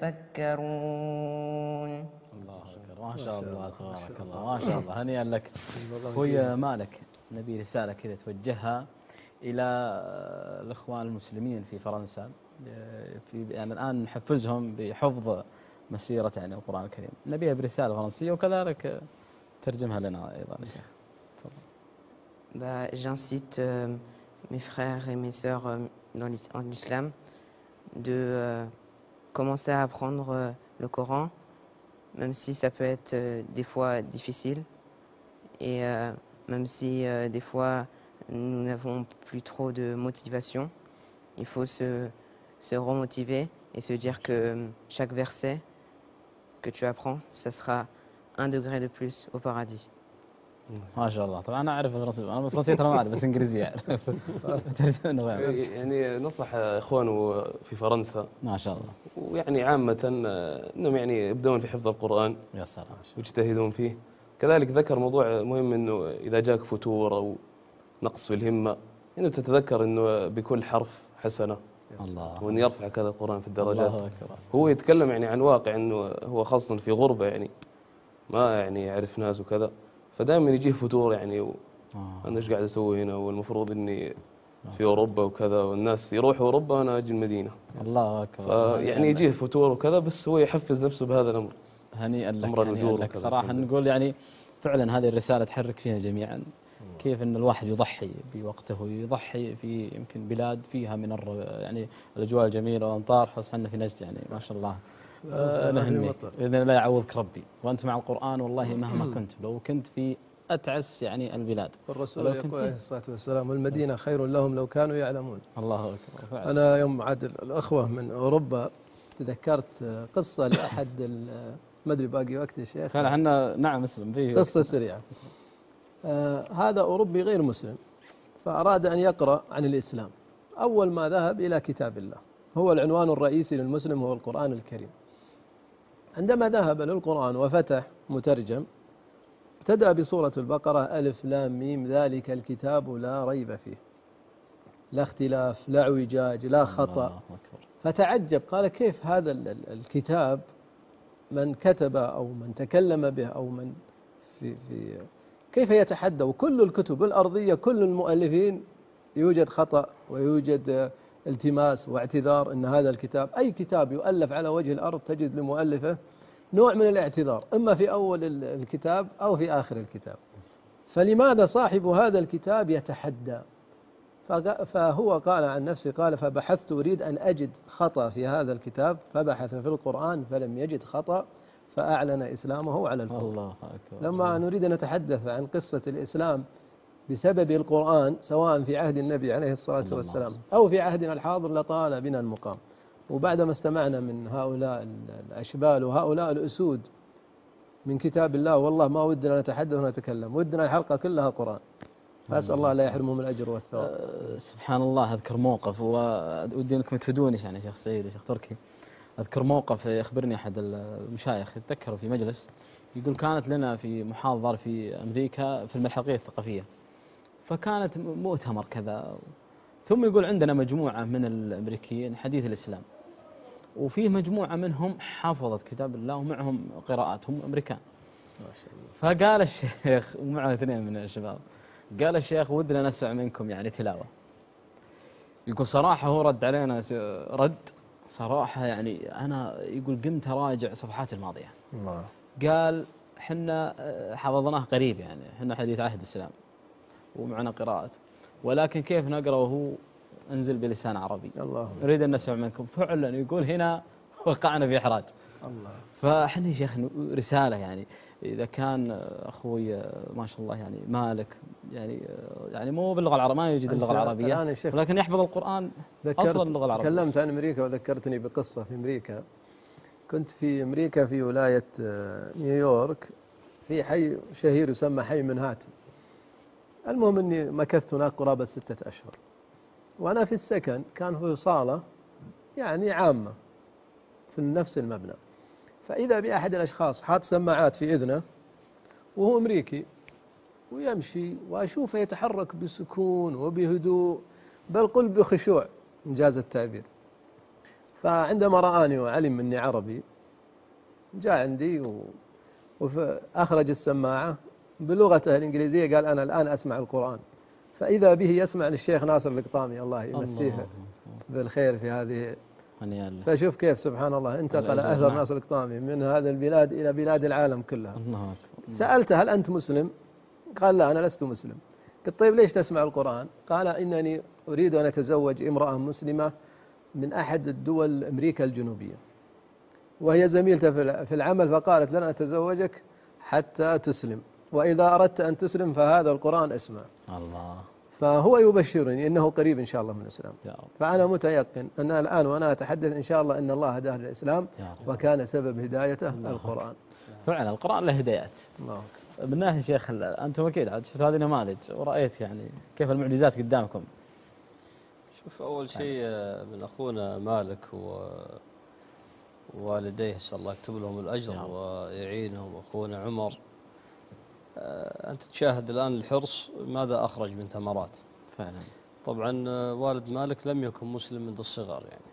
يتفكرون. الله أكبر ما شاء الله تبارك الله ما شاء الله هنيئا لك. أخوي مالك نبي رسالة كذا توجهها إلى الإخوان المسلمين في فرنسا في يعني الآن نحفزهم بحفظ مسيرة يعني القرآن الكريم نبيها برسالة فرنسية وكذلك ترجمها لنا أيضا يا شيخ. Bah, j'incite euh, mes frères et mes sœurs euh, dans l'is- en islam de euh, commencer à apprendre euh, le Coran, même si ça peut être euh, des fois difficile et euh, même si euh, des fois nous n'avons plus trop de motivation, il faut se, se remotiver et se dire que euh, chaque verset que tu apprends, ça sera un degré de plus au paradis. ما شاء الله. طبعا أنا أعرف الفرنسية أنا الفرنسية ترى ما أعرف بس إنجليزية أعرف. ترجمة غير. يعني نصح إخوانه في فرنسا ما شاء الله ويعني عامة أنهم يعني يبدون في حفظ القرآن يا سلام ويجتهدون فيه. كذلك ذكر موضوع مهم أنه إذا جاك فتور أو نقص في الهمة أنه تتذكر أنه بكل حرف حسنة الله وأن يرفع كذا القرآن في الدرجات. الله أكبر. هو يتكلم يعني عن واقع أنه هو خاصة في غربة يعني ما يعني يعرف ناس وكذا فدائما يجيه فتور يعني و... آه. أنا إيش قاعد أسوي هنا والمفروض إني في أوروبا وكذا والناس يروحوا أوروبا وأنا أجي المدينة. الله أكبر. يعني يجيه فتور وكذا بس هو يحفز نفسه بهذا الأمر. هنيئا لك أمر هنيئا الأجور لك وكذا. صراحة نقول يعني فعلا هذه الرسالة تحرك فينا جميعا كيف أن الواحد يضحي بوقته ويضحي في يمكن بلاد فيها من الر... يعني الأجواء الجميلة والأمطار خاصة في نجد يعني ما شاء الله. آه نهنيك بإذن الله يعوضك ربي وأنت مع القرآن والله مهما كنت لو كنت في أتعس يعني البلاد. الرسول يقول عليه الصلاة والسلام والمدينة خير لهم لو كانوا يعلمون. الله أكبر فعلا. أنا يوم عاد الأخوة من أوروبا تذكرت قصة لأحد ما أدري باقي وقت يا شيخ. فعلا احنا نعم مسلم فيه قصة سريعة. آه هذا أوروبي غير مسلم فأراد أن يقرأ عن الإسلام. أول ما ذهب إلى كتاب الله هو العنوان الرئيسي للمسلم هو القرآن الكريم. عندما ذهب للقرآن وفتح مترجم ابتدأ بسورة البقرة ألف لام ميم ذلك الكتاب لا ريب فيه لا اختلاف لا اعوجاج لا خطأ. فتعجب قال كيف هذا الكتاب من كتب أو من تكلم به أو من في, في كيف يتحدى وكل الكتب الأرضية كل المؤلفين يوجد خطأ ويوجد التماس واعتذار أن هذا الكتاب أي كتاب يؤلف على وجه الأرض تجد لمؤلفه نوع من الاعتذار إما في أول الكتاب أو في آخر الكتاب. فلماذا صاحب هذا الكتاب يتحدى؟ فهو قال عن نفسه قال فبحثت أريد أن أجد خطأ في هذا الكتاب فبحث في القرآن فلم يجد خطأ فأعلن إسلامه على الفور. الله أكبر. لما نريد أن نتحدث عن قصة الإسلام بسبب القرآن سواء في عهد النبي عليه الصلاة والسلام أو في عهدنا الحاضر لطال بنا المقام. وبعدما استمعنا من هؤلاء الأشبال وهؤلاء الأسود من كتاب الله والله ما ودنا نتحدث ونتكلم ودنا الحلقة كلها قرآن. فأسأل الله لا يحرمهم من الأجر والثواب. أه سبحان الله أذكر موقف ودي أنكم تفيدوني يعني شيخ سعيد شيخ تركي. أذكر موقف يخبرني أحد المشايخ يتذكروا في مجلس يقول كانت لنا في محاضرة في أمريكا في الملحقية الثقافية فكانت مؤتمر كذا ثم يقول عندنا مجموعة من الأمريكيين حديث الإسلام وفيه مجموعة منهم حافظت كتاب الله ومعهم قراءات هم أمريكان فقال الشيخ ومعنا اثنين من الشباب، قال الشيخ ودنا نسمع منكم يعني تلاوة. يقول صراحة هو رد علينا رد صراحة يعني أنا يقول قمت أراجع صفحات الماضية. الله. قال حنا حفظناه قريب يعني حنا حديث عهد الإسلام ومعنا قراءة، ولكن كيف نقرأ وهو انزل بلسان عربي. الله. نريد أن نسمع منكم. فعلا يقول هنا وقعنا في إحراج. الله. فحنا يا شيخ رسالة يعني إذا كان أخوي ما شاء الله يعني مالك يعني يعني مو باللغة العربية ما يوجد اللغة العربية ولكن يحفظ القرآن أصلا اللغة العربية. تكلمت عن أمريكا وذكرتني بقصة في أمريكا. كنت في أمريكا في ولاية نيويورك في حي شهير يسمى حي منهاتن. المهم أني مكثت هناك قرابة ستة أشهر وأنا في السكن كان في صالة يعني عامة في نفس المبنى، فإذا بأحد الأشخاص حاط سماعات في إذنه وهو أمريكي ويمشي وأشوفه يتحرك بسكون وبهدوء بل قل بخشوع إنجاز التعبير. فعندما رآني وعلم أني عربي جاء عندي وأخرج السماعة بلغته الإنجليزية قال أنا الآن أسمع القرآن. فإذا به يسمع للشيخ ناصر القطامي الله يمسيه بالخير في هذه. فشوف كيف سبحان الله انتقل أثر ناصر القطامي من هذا البلاد إلى بلاد العالم كلها. سألته هل أنت مسلم؟ قال لا أنا لست مسلم. قلت طيب ليش تسمع القرآن؟ قال إنني أريد أن أتزوج امرأة مسلمة من أحد الدول أمريكا الجنوبية وهي زميلته في العمل، فقالت لن أتزوجك حتى تسلم، وإذا أردت أن تسلم فهذا القرآن اسمع. الله. فهو يبشرني إنه قريب إن شاء الله من الإسلام. فأنا متيقن أن الآن وأنا أتحدث إن شاء الله أن الله هداه للإسلام وكان سبب هدايته القرآن. فعلا القرآن له هدايات. الله. من ناحية شيخ أنتم أكيد عاد شفت هذه نماذج ورأيت يعني كيف المعجزات قدامكم. شوف أول شيء من أخونا مالك ووالديه إن شاء الله يكتب لهم الأجر ويعينهم، أخونا عمر أنت تشاهد الآن الحرص ماذا أخرج من ثمرات. فعلا. طبعا والد مالك لم يكن مسلم منذ الصغر يعني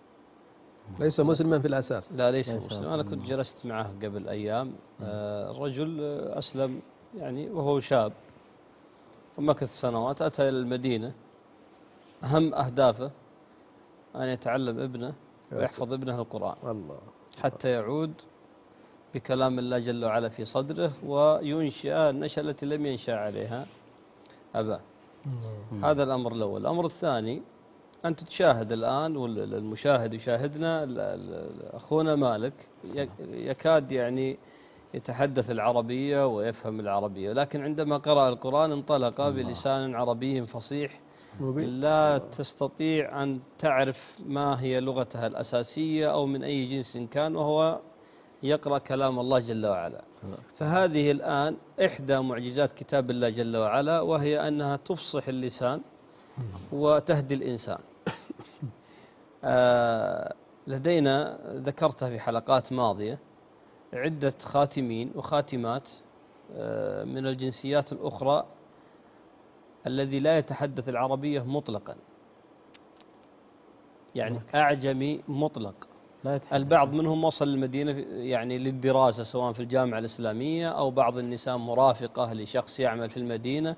ليس مسلما في الأساس. لا ليس مسلم. أنا كنت جلست معه قبل أيام. الرجل أسلم يعني وهو شاب ومكث سنوات، أتى إلى المدينة أهم أهدافه أن يتعلم ابنه ويحفظ ابنه القرآن الله. حتى يعود بكلام الله جل وعلا في صدره وينشئ النشأة التي لم ينشأ عليها أباه. هذا الأمر الأول. الأمر الثاني أنت تشاهد الآن والمشاهد يشاهدنا أخونا مالك يكاد يعني يتحدث العربية ويفهم العربية، لكن عندما قرأ القرآن انطلق بلسان عربي فصيح لا تستطيع أن تعرف ما هي لغتها الأساسية أو من أي جنس كان، وهو يقرأ كلام الله جل وعلا. فهذه الآن إحدى معجزات كتاب الله جل وعلا، وهي أنها تفصح اللسان وتهدي الإنسان. آه لدينا ذكرتها في حلقات ماضية عدة خاتمين وخاتمات آه من الجنسيات الأخرى الذي لا يتحدث العربية مطلقا، يعني أعجمي مطلق. البعض منهم وصل المدينة يعني للدراسة سواء في الجامعة الإسلامية أو بعض النساء مرافقة لشخص يعمل في المدينة.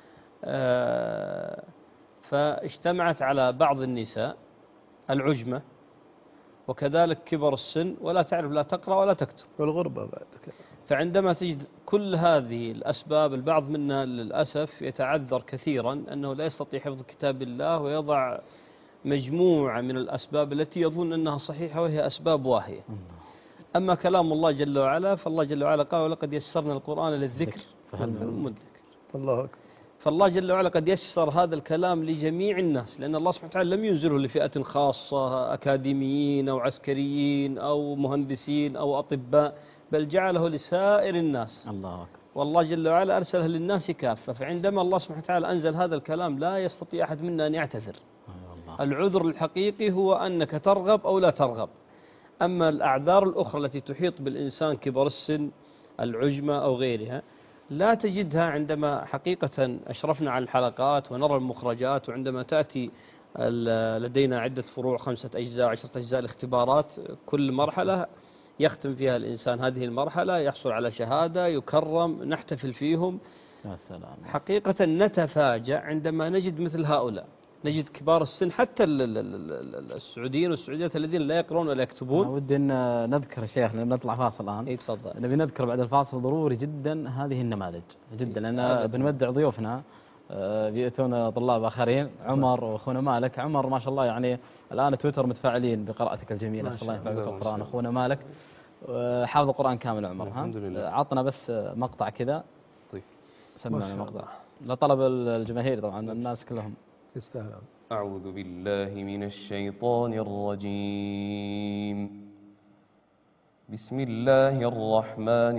آه فاجتمعت على بعض النساء العجمة وكذلك كبر السن ولا تعرف لا تقرأ ولا تكتب والغربة بعد. فعندما تجد كل هذه الأسباب البعض منا للأسف يتعذر كثيرا أنه لا يستطيع حفظ كتاب الله ويضع مجموعة من الأسباب التي يظن أنها صحيحة وهي أسباب واهية. أما كلام الله جل وعلا فالله جل وعلا قال ولقد يسرنا القرآن للذكر فهل من مدكر. الله أكبر. فالله جل وعلا قد يسر هذا الكلام لجميع الناس، لأن الله سبحانه وتعالى لم ينزله لفئة خاصة أكاديميين أو عسكريين أو مهندسين أو أطباء، بل جعله لسائر الناس. الله أكبر. والله جل وعلا أرسله للناس كافة. فعندما الله سبحانه وتعالى أنزل هذا الكلام لا يستطيع أحد منا أن يعتذر. العذر الحقيقي هو أنك ترغب أو لا ترغب. أما الأعذار الأخرى التي تحيط بالإنسان كبر السن العجمة أو غيرها لا تجدها عندما حقيقة أشرفنا على الحلقات ونرى المخرجات، وعندما تأتي لدينا عدة فروع خمسة أجزاء عشرة أجزاء الاختبارات كل مرحلة يختم فيها الإنسان هذه المرحلة، يحصل على شهادة، يكرم، نحتفل فيهم. يا سلام. حقيقة نتفاجأ عندما نجد مثل هؤلاء، نجد كبار السن حتى السعوديين والسعوديات الذين لا يقرؤون ولا يكتبون. ودي أن نذكر شيخ لأن نطلع فاصل الآن. اي تفضل. نبي نذكر بعد الفاصل ضروري جدا هذه النماذج جدا، لأن بنودع ضيوفنا بيأتون طلاب آخرين، عمر وأخونا مالك. عمر ما شاء الله يعني الآن تويتر متفاعلين بقراءتك الجميلة، نسأل الله ينفع بك القرآن. أخونا مالك حافظ القرآن كامل عمر. الحمد لله. عطنا بس مقطع كذا. طيب سمعنا مقطع لطلب الجماهير طبعا الناس كلهم يستاهلون. أعوذ بالله من الشيطان الرجيم. بسم الله الرحمن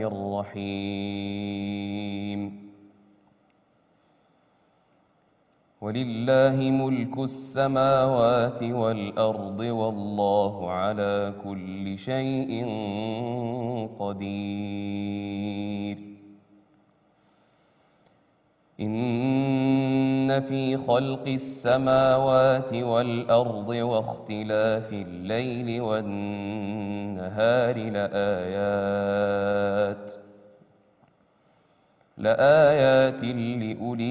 الرحيم. ولله ملك السماوات والأرض والله على كل شيء قدير. إن في خلق السماوات والأرض واختلاف الليل والنهار لآيات لآيات لأولي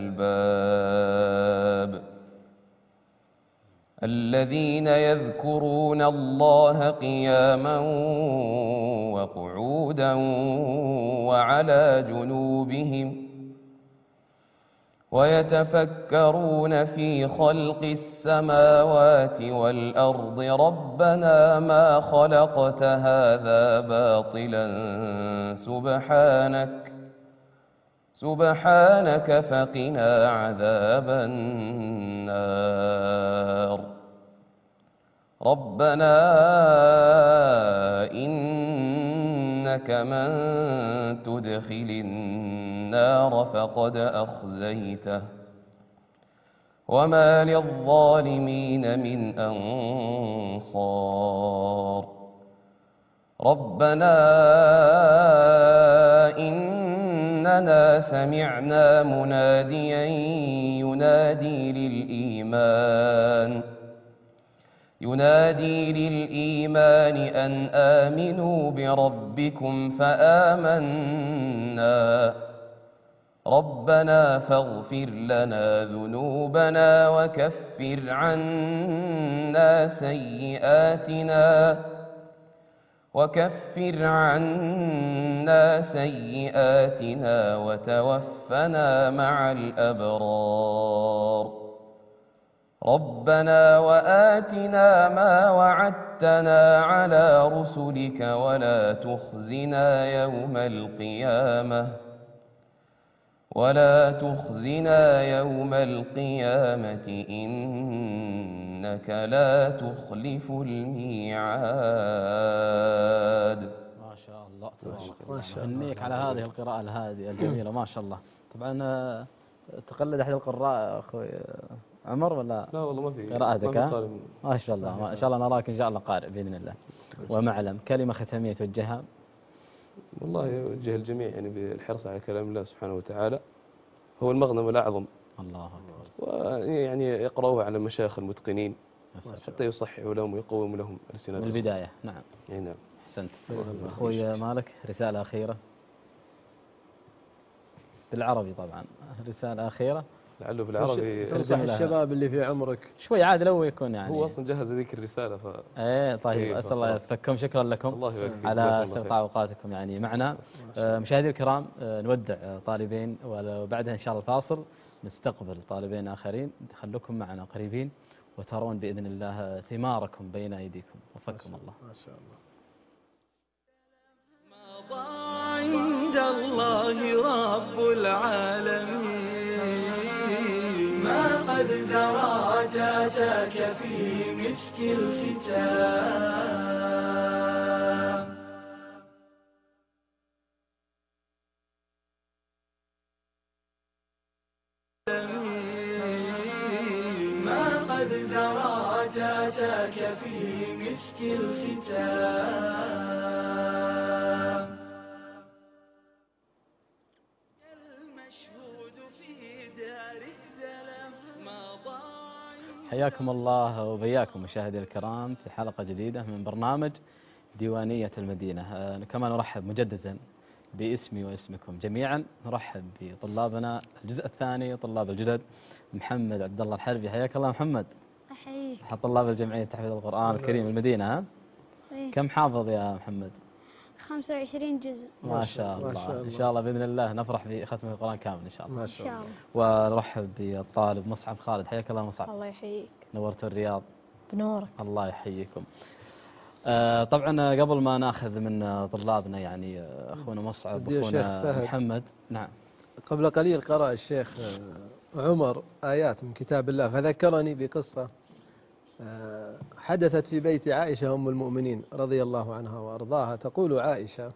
الألباب الذين يذكرون الله قياما وقعودا وعلى جنوبهم ويتفكرون في خلق السماوات والأرض ربنا ما خلقت هذا باطلا سبحانك سبحانك فقنا عذاب النار. ربنا إنك من تدخل النار فقد أخزيته وما للظالمين من أنصار. ربنا إننا سمعنا مناديا ينادي للإيمان ينادي للإيمان أن آمنوا بربكم فآمنا. ربنا فاغفر لنا ذنوبنا وكفر عنا سيئاتنا وكفر عنا سيئاتنا وتوفنا مع الأبرار. ربنا وآتنا ما وعدتنا على رسلك ولا تخزنا يوم القيامة ولا تخزنا يوم القيامة إنك لا تخلف الميعاد. ما شاء الله ما شاء الله. أهنيك على هذه القراءة الهادئة الجميلة ما شاء الله. طبعا تقلد أحد القراء أخوي عمر ولا؟ لا والله ما في قراءتك ما, في ما شاء الله ما شاء الله نراك إن شاء الله قارئ بإذن الله ومعلم. كلمة ختامية توجهها؟ والله يوجه الجميع يعني بالحرص على كلام الله سبحانه وتعالى، هو المغنم الأعظم. الله أكبر. ويعني يقرأوه على مشايخ المتقنين حتى يصححوا لهم ويقوموا لهم ألسنتهم من البداية. نعم. أي نعم. أحسنت. أخوي مالك رسالة أخيرة بالعربي طبعا، رسالة أخيرة لعله بالعربي. تنصح الشباب اللي في عمرك شوي عاد لو يكون يعني هو أصلا جهز هذيك الرسالة ف ايه طيب. إيه أسأل الله يوفقكم. شكرا لكم الله على استقطاع أوقاتكم يعني معنا. مشاهدي الكرام نودع طالبين وبعدها إن شاء الله الفاصل نستقبل طالبين آخرين. خلوكم معنا قريبين وترون بإذن الله ثماركم بين أيديكم. وفقكم الله. ما شاء الله. عند الله رب العالمين ما قد زرع جاتك في مسك الختام. ما قد زرع جاتك في مسك الختام. حياكم الله وبياكم مشاهدي الكرام في حلقة جديدة من برنامج ديوانية المدينة. كما نرحب مجددا باسمي واسمكم جميعا، نرحب بطلابنا الجزء الثاني طلاب الجدد. محمد عبد الله الحربي، حياك الله محمد. أحييك. أحد طلاب الجمعية تحفيظ القرآن الكريم المدينة. ها؟ إيه. كم حافظ يا محمد؟ خمسة وعشرين جزء. ما شاء الله. ما شاء الله. إن شاء الله بإذن الله نفرح بختم القرآن كامل إن شاء الله. ما إن شاء شاء الله. الله. ونرحب بالطالب مصعب خالد، حياك الله مصعب. الله يحييك. نورت الرياض. بنورك. الله يحييكم. آه طبعا قبل ما ناخذ من طلابنا يعني اخونا مصعب ودي اخونا الشيخ فهد. محمد. نعم. قبل قليل قرأ الشيخ عمر آيات من كتاب الله، فذكرني بقصة آه، حدثت في بيت عائشة أم المؤمنين رضي الله عنها وأرضاها. تقول عائشة: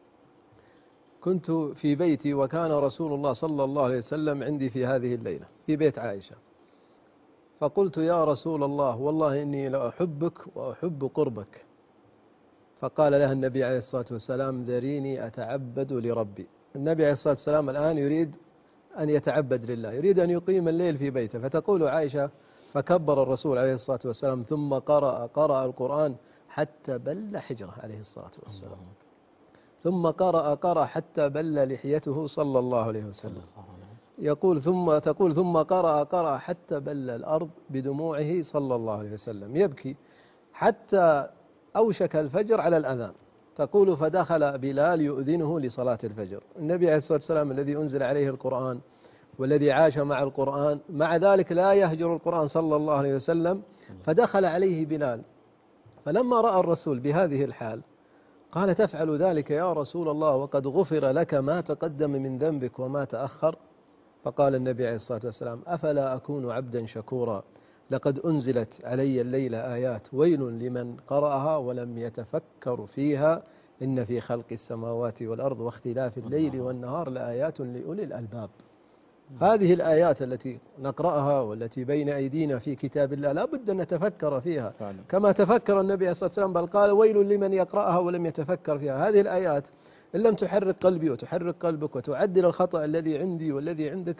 كنت في بيتي وكان رسول الله صلى الله عليه وسلم عندي في هذه الليلة في بيت عائشة، فقلت: يا رسول الله والله إني لأحبك وأحب قربك. فقال لها النبي عليه الصلاة والسلام: ذريني أتعبد لربي. النبي عليه الصلاة والسلام الآن يريد أن يتعبد لله، يريد أن يقيم الليل في بيته. فتقول عائشة: فكبر الرسول عليه الصلاة والسلام ثم قرأ قرأ القرآن حتى بل حجره عليه الصلاة والسلام، ثم قرأ قرأ حتى بل لحيته صلى الله عليه وسلم. يقول ثم تقول ثم قرأ قرأ حتى بل الأرض بدموعه صلى الله عليه وسلم، يبكي حتى أوشك الفجر على الأذان. تقول: فدخل بلال يؤذنه لصلاة الفجر. النبي عليه الصلاة والسلام الذي أنزل عليه القرآن والذي عاش مع القرآن، مع ذلك لا يهجر القرآن صلى الله عليه وسلم، فدخل عليه بلال. فلما رأى الرسول بهذه الحال قال: تفعل ذلك يا رسول الله وقد غفر لك ما تقدم من ذنبك وما تأخر؟ فقال النبي عليه الصلاة والسلام: أفلا أكون عبدا شكورا؟ لقد أنزلت علي الليلة آيات ويل لمن قرأها ولم يتفكر فيها إن في خلق السماوات والأرض واختلاف الليل والنهار لآيات لأولي الألباب. هذه الآيات التي نقرأها والتي بين أيدينا في كتاب الله لا بد أن نتفكر فيها فعلا. كما تفكر النبي عليه الصلاة والسلام، بل قال: ويل لمن يقرأها ولم يتفكر فيها. هذه الآيات إن لم تحرك قلبي وتحرك قلبك وتعدل الخطأ الذي عندي والذي عندك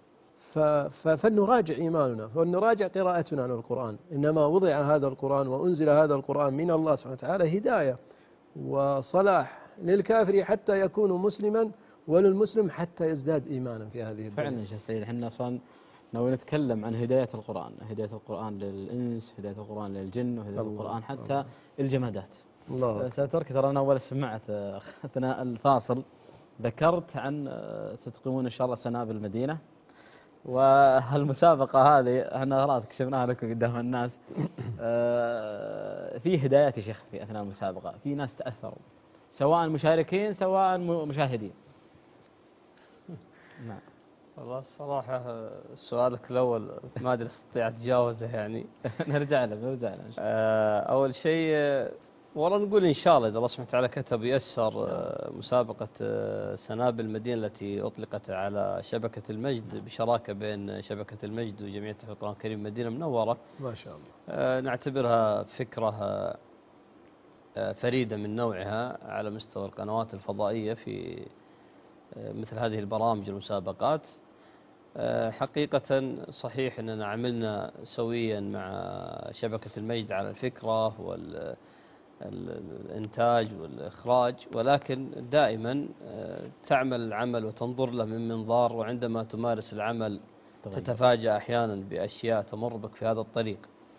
فلنراجع إيماننا ولنراجع قراءتنا للقرآن. إنما وضع هذا القرآن وأنزل هذا القرآن من الله سبحانه وتعالى هداية وصلاح للكافر حتى يكون مسلما، وللمسلم حتى يزداد إيمانا في هذه الدنيا. فعلا يا سيد، احنا أصلا ناوي نتكلم عن هداية القرآن، هداية القرآن للإنس، هداية القرآن للجن، وهداية القرآن حتى الله. الجمادات. الله. سأترك ترى أنا أول سمعت أثناء الفاصل ذكرت عن ستقيمون إن شاء الله سنة بالمدينة، وهالمسابقة هذه احنا خلاص كشفناها لكم قدام الناس. في هدايات يا شيخ في أثناء المسابقة، في ناس تأثروا سواء مشاركين سواء مشاهدين. نعم. والله الصراحة سؤالك الأول ما أدري أستطيع أتجاوزه يعني. نرجع له نرجع له. أول شيء والله نقول إن شاء الله إذا الله سبحانه وتعالى كتب يسر مسابقة سنابل المدينة التي أطلقت على شبكة المجد بشراكة بين شبكة المجد وجمعية تحفيظ القرآن الكريم مدينة منورة. ما شاء الله. نعتبرها فكرة فريدة من نوعها على مستوى القنوات الفضائية في مثل هذه البرامج والمسابقات. حقيقة صحيح أننا عملنا سويا مع شبكة المجد على الفكرة والإنتاج والإخراج، ولكن دائما تعمل العمل وتنظر له من منظار، وعندما تمارس العمل تتفاجأ أحيانا بأشياء تمر بك في هذا الطريق.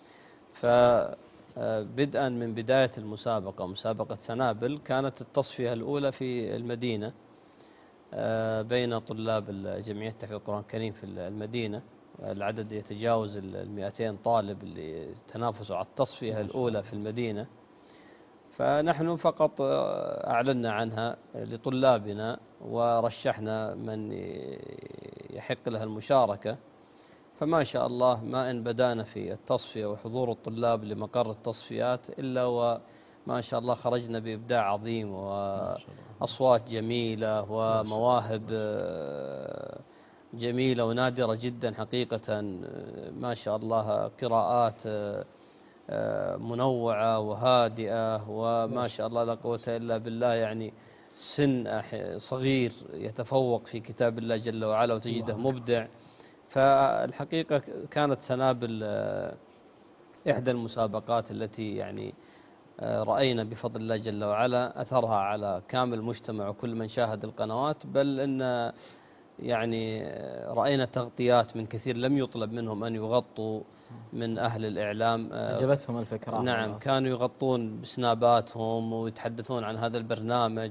فبدءا من بداية المسابقة مسابقة سنابل كانت التصفية الأولى في المدينة بين طلاب جمعية تحفيظ القرآن الكريم في المدينة. العدد يتجاوز المئتين طالب اللي تنافسوا على التصفية الأولى في المدينة، فنحن فقط أعلنا عنها لطلابنا ورشحنا من يحق لها المشاركة. فما شاء الله ما إن بدأنا في التصفية وحضور الطلاب لمقر التصفيات إلا وما شاء الله خرجنا بإبداع عظيم وأصوات جميلة ومواهب جميلة ونادرة جدا حقيقة. ما شاء الله قراءات منوعة وهادئة، وما شاء الله لا قوة إلا بالله، يعني سن صغير يتفوق في كتاب الله جل وعلا وتجده مبدع. فالحقيقة كانت سنابل إحدى المسابقات التي يعني رأينا بفضل الله جل وعلا أثرها على كامل المجتمع وكل من شاهد القنوات، بل أن يعني رأينا تغطيات من كثير لم يطلب منهم أن يغطوا من أهل الإعلام. عجبتهم الفكرة. نعم، كانوا يغطون بسناباتهم ويتحدثون عن هذا البرنامج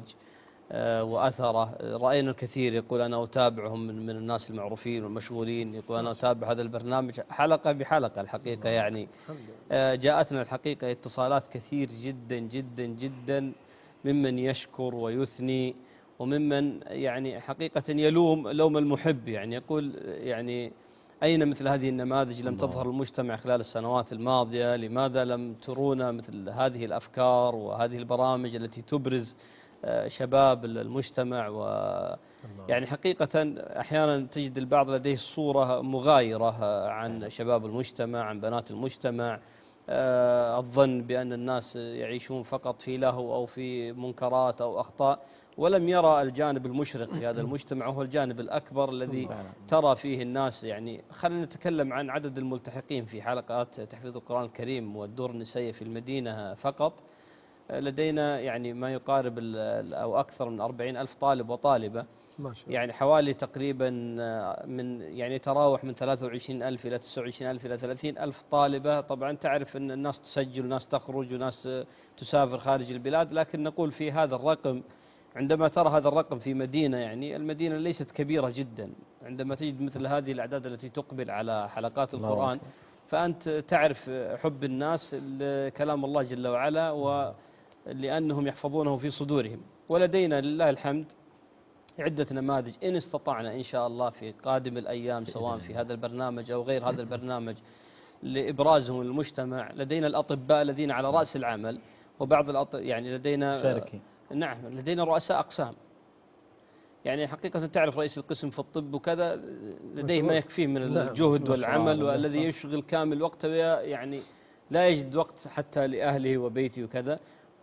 وأثره. رأينا الكثير يقول أنا أتابعهم من, من الناس المعروفين والمشغولين، يقول أنا أتابع هذا البرنامج حلقة بحلقة. الحقيقة يعني جاءتنا الحقيقة اتصالات كثير جدا جدا جدا ممن يشكر ويثني، وممن يعني حقيقة يلوم لوم المحب، يعني يقول يعني أين مثل هذه النماذج لم تظهر المجتمع خلال السنوات الماضية؟ لماذا لم ترونا مثل هذه الأفكار وهذه البرامج التي تبرز شباب المجتمع؟ و يعني حقيقة أحيانا تجد البعض لديه صورة مغايرة عن شباب المجتمع، عن بنات المجتمع، الظن بأن الناس يعيشون فقط في لهو أو في منكرات أو أخطاء، ولم يرى الجانب المشرق في هذا المجتمع، وهو الجانب الأكبر الذي ترى فيه الناس. يعني خلينا نتكلم عن عدد الملتحقين في حلقات تحفيظ القرآن الكريم والدور النسائية في المدينة فقط. لدينا يعني ما يقارب أو أكثر من أربعين ألف طالب وطالبة، ما شاء الله. يعني حوالي تقريبا من يعني تراوح من ثلاثة وعشرين ألف إلى تسعة وعشرين ألف إلى ثلاثين ألف طالبة. طبعا تعرف أن الناس تسجل وناس تخرج وناس تسافر خارج البلاد، لكن نقول في هذا الرقم عندما ترى هذا الرقم في مدينة، يعني المدينة ليست كبيرة جدا، عندما تجد مثل هذه الأعداد التي تقبل على حلقات القرآن فأنت تعرف حب الناس لكلام الله جل وعلا، ولأنهم يحفظونه في صدورهم. ولدينا لله الحمد عدة نماذج إن استطعنا إن شاء الله في قادم الأيام سواء في هذا البرنامج أو غير هذا البرنامج لإبرازهم للمجتمع. لدينا الأطباء الذين على رأس العمل، وبعض الأط... يعني لدينا شاركين. نعم، لدينا رؤساء أقسام. يعني حقيقة تعرف رئيس القسم في الطب وكذا لديه ما يكفيه من الجهد والعمل، والذي يشغل كامل وقته، يعني لا يجد وقت حتى لأهله وبيته وكذا.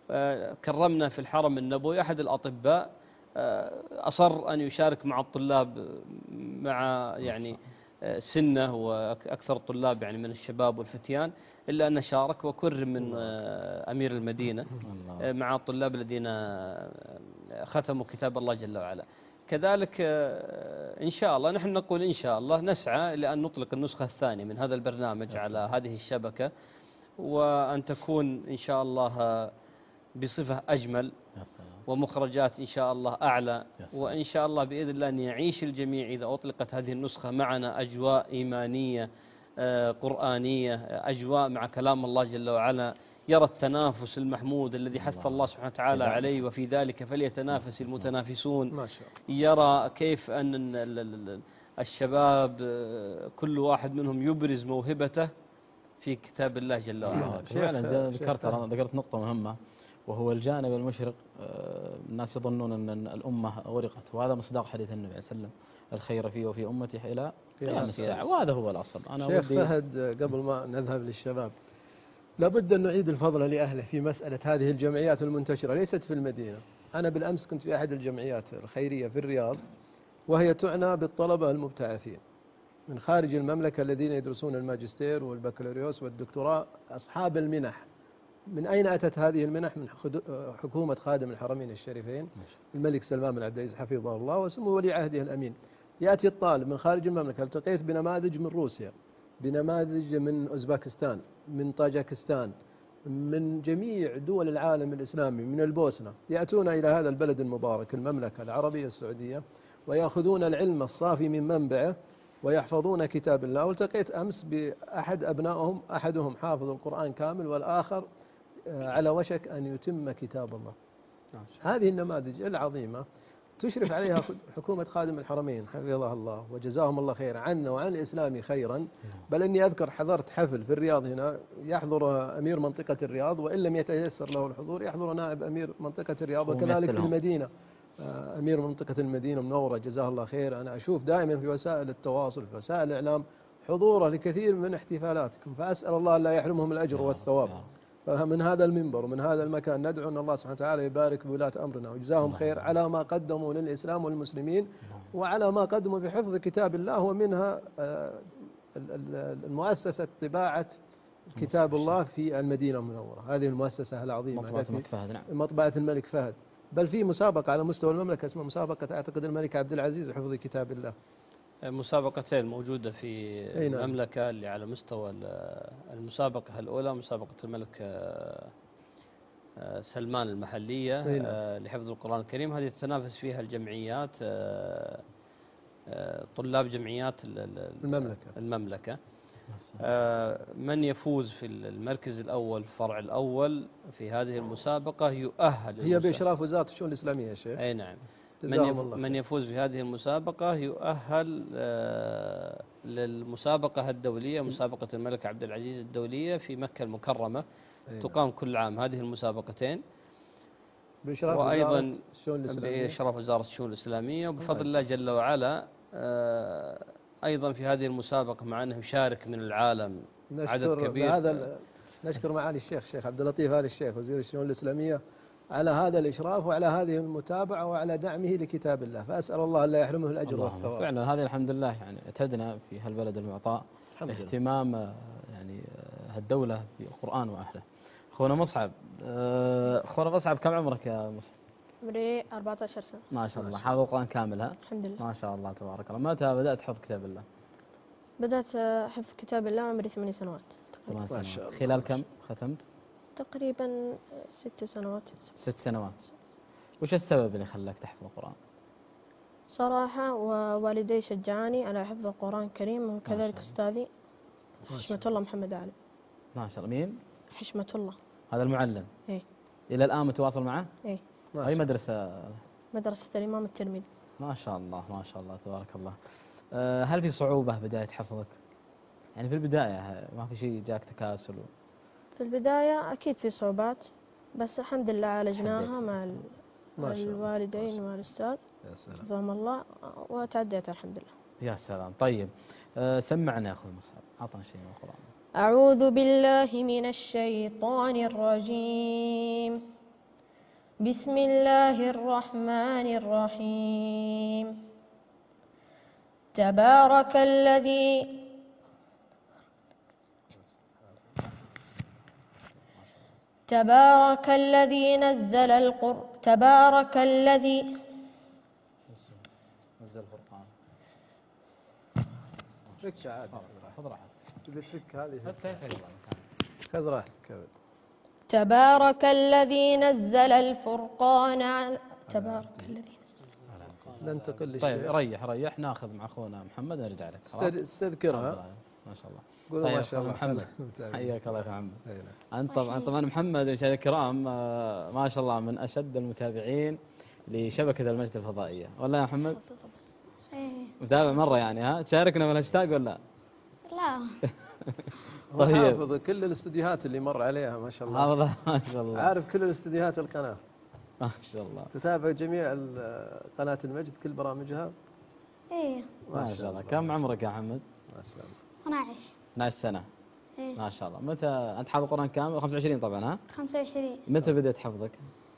كرمنا في الحرم النبوي أحد الأطباء أصر أن يشارك مع الطلاب مع يعني سنه وأكثر الطلاب يعني من الشباب والفتيان، إلا أنه شارك وكرم من أمير المدينة مع الطلاب الذين ختموا كتاب الله جل وعلا. كذلك إن شاء الله نحن نقول إن شاء الله نسعى لأن نطلق النسخة الثانية من هذا البرنامج على هذه الشبكة، وأن تكون إن شاء الله بصفة أجمل ومخرجات إن شاء الله أعلى، وإن شاء الله بإذن الله أن يعيش الجميع إذا أطلقت هذه النسخة معنا أجواء إيمانية قرآنية، أجواء مع كلام الله جل وعلا، يرى التنافس المحمود الذي حث الله سبحانه وتعالى عليه، وفي ذلك فليتنافس المتنافسون. ما شاء الله. يرى كيف أن الشباب كل واحد منهم يبرز موهبته في كتاب الله جل وعلا. فعلا ذكرت ذكرت نقطة مهمة، وهو الجانب المشرق. الناس يظنون أن الأمة غرقت، وهذا مصداق حديث النبي صلى الله عليه وسلم: الخير فيه وفي أمتي إلى قيام الساعة، وهذا هو الأصل. أنا شيخ فهد، قبل ما نذهب للشباب، لابد أن نعيد الفضل لأهله في مسألة هذه الجمعيات المنتشرة ليست في المدينة. أنا بالأمس كنت في أحد الجمعيات الخيرية في الرياض، وهي تعنى بالطلبة المبتعثين من خارج المملكة الذين يدرسون الماجستير والبكالوريوس والدكتوراه، أصحاب المنح. من أين أتت هذه المنح؟ من حكومة خادم الحرمين الشريفين الملك سلمان بن عبد العزيز حفظه الله وسمو ولي عهده الأمين. يأتي الطالب من خارج المملكة، التقيت بنماذج من روسيا، بنماذج من أوزباكستان، من طاجكستان، من جميع دول العالم الإسلامي، من البوسنة، يأتون إلى هذا البلد المبارك المملكة العربية السعودية، ويأخذون العلم الصافي من منبعه ويحفظون كتاب الله. والتقيت أمس بأحد أبنائهم، أحدهم حافظ القرآن كامل والآخر على وشك أن يتم كتاب الله. هذه النماذج العظيمة تشرف عليها حكومة خادم الحرمين حفظها الله وجزاهم الله خير عنا وعن الإسلام خيرا. بل إني أذكر حضرت حفل في الرياض هنا، يحضر أمير منطقة الرياض، وإن لم يتيسر له الحضور يحضر نائب أمير منطقة الرياض، وكذلك في المدينة أمير منطقة المدينة منورة جزاه الله خير. أنا أشوف دائما في وسائل التواصل في وسائل الإعلام حضوره لكثير من احتفالاتكم، فأسأل الله لا يحرمهم الأجر والثواب. فمن هذا المنبر ومن هذا المكان ندعو أن الله سبحانه وتعالى يبارك بولاة أمرنا ويجزاهم خير على ما قدموا للإسلام والمسلمين، وعلى ما قدموا بحفظ كتاب الله، ومنها المؤسسة طباعة كتاب الله في المدينة المنورة، هذه المؤسسة العظيمة مطبعة التي الملك فهد، نعم. مطبعة الملك فهد. بل في مسابقة على مستوى المملكة اسمها مسابقة أعتقد الملك عبد العزيز لحفظ كتاب الله. مسابقتين موجودة في نعم. المملكة اللي على مستوى المسابقة الأولى مسابقة الملك سلمان المحلية نعم. لحفظ القرآن الكريم، هذه تتنافس فيها الجمعيات طلاب جمعيات المملكة المملكة من يفوز في المركز الأول الفرع الأول في هذه المسابقة يؤهل. هي بإشراف وزارة الشؤون الإسلامية يا شيخ. أي نعم. من, من يفوز في هذه المسابقة يؤهل للمسابقة الدولية، مسابقة الملك عبد العزيز الدولية في مكة المكرمة. تقام كل عام هذه المسابقتين بإشراف وأيضا الشؤون الإسلامية بإشراف وزارة الشؤون الإسلامية، وبفضل الله جل وعلا أيضا في هذه المسابقة مع أنه يشارك من العالم عدد كبير. هذا نشكر معالي الشيخ شيخ عبد اللطيف آل الشيخ وزير الشؤون الإسلامية على هذا الإشراف وعلى هذه المتابعة وعلى دعمه لكتاب الله، فأسأل الله لا يحرمه الأجر والثواب. فعلا هذه الحمد لله يعني اعتدنا في هالبلد المعطاء اهتمام يعني هالدولة بالقرآن وأهله. أخونا مصعب، أخونا مصعب كم عمرك يا مصعب؟ عمري أربعة عشر سنة. ما شاء الله، حافظ القرآن كامل ها؟ الحمد لله. ما شاء الله تبارك الله. متى بدأت حفظ كتاب الله؟ بدأت حفظ كتاب الله عمري ثماني سنوات. ثمان سنوات. خلال كم ختمت؟ تقريبا ست سنوات. ست سنوات. وش السبب اللي خلاك تحفظ القرآن؟ صراحة ووالدي شجعاني على حفظ القرآن الكريم وكذلك أستاذي حشمة الله محمد علي. ما شاء الله. مين؟ حشمة الله. هذا المعلم؟ إيه. إلى الآن متواصل معه؟ إيه. أي مدرسة؟ مدرسة الإمام الترمذي. ما شاء الله ما شاء الله تبارك الله. أه هل في صعوبة بداية حفظك؟ يعني في البداية ما في شيء جاك تكاسل؟ في البداية أكيد في صعوبات، بس الحمد لله عالجناها مع الوالدين والأستاذ حفظهم الله وتعديت الحمد لله. يا سلام. طيب أه سمعنا يا أخوي مصعب، أعطنا شيء من القرآن. أعوذ بالله من الشيطان الرجيم. بسم الله الرحمن الرحيم. تبارك الذي تبارك الذي نزل القرآن تبارك الذي نزل الفرقان. فك عادي. خذ راحتك. تبي تفك هذه. خذ راحتك. تبارك الذي نزل الفرقان على تبارك الذي نزل. ننتقل للشيء. طيب ريح ريح ناخذ مع اخونا محمد ونرجع لك. استذكرها. ما شاء الله. قولوا طيب ما شاء الله. محمد حياك الله يا محمد. انت طبعا طبعا محمد مشاهدينا الكرام ما شاء الله من اشد المتابعين لشبكه المجد الفضائيه، ولا يا محمد؟ ايه متابع مره يعني ها؟ تشاركنا بالهاشتاج ولا؟ لا. طيب حافظ كل الاستديوهات اللي مر عليها ما شاء الله. حافظ ما شاء الله. عارف كل الاستديوهات القناه. ما شاء الله. تتابع جميع قناه المجد كل برامجها. ايه ما شاء الله. كم عمرك يا محمد؟ ما شاء الله. اثنا عشر. اثنا عشر سنة. إيه؟ ما شاء الله. متى أنت حافظ القرآن كامل؟ خمسة وعشرين طبعا ها؟ خمسة وعشرين. متى بدأت حفظك؟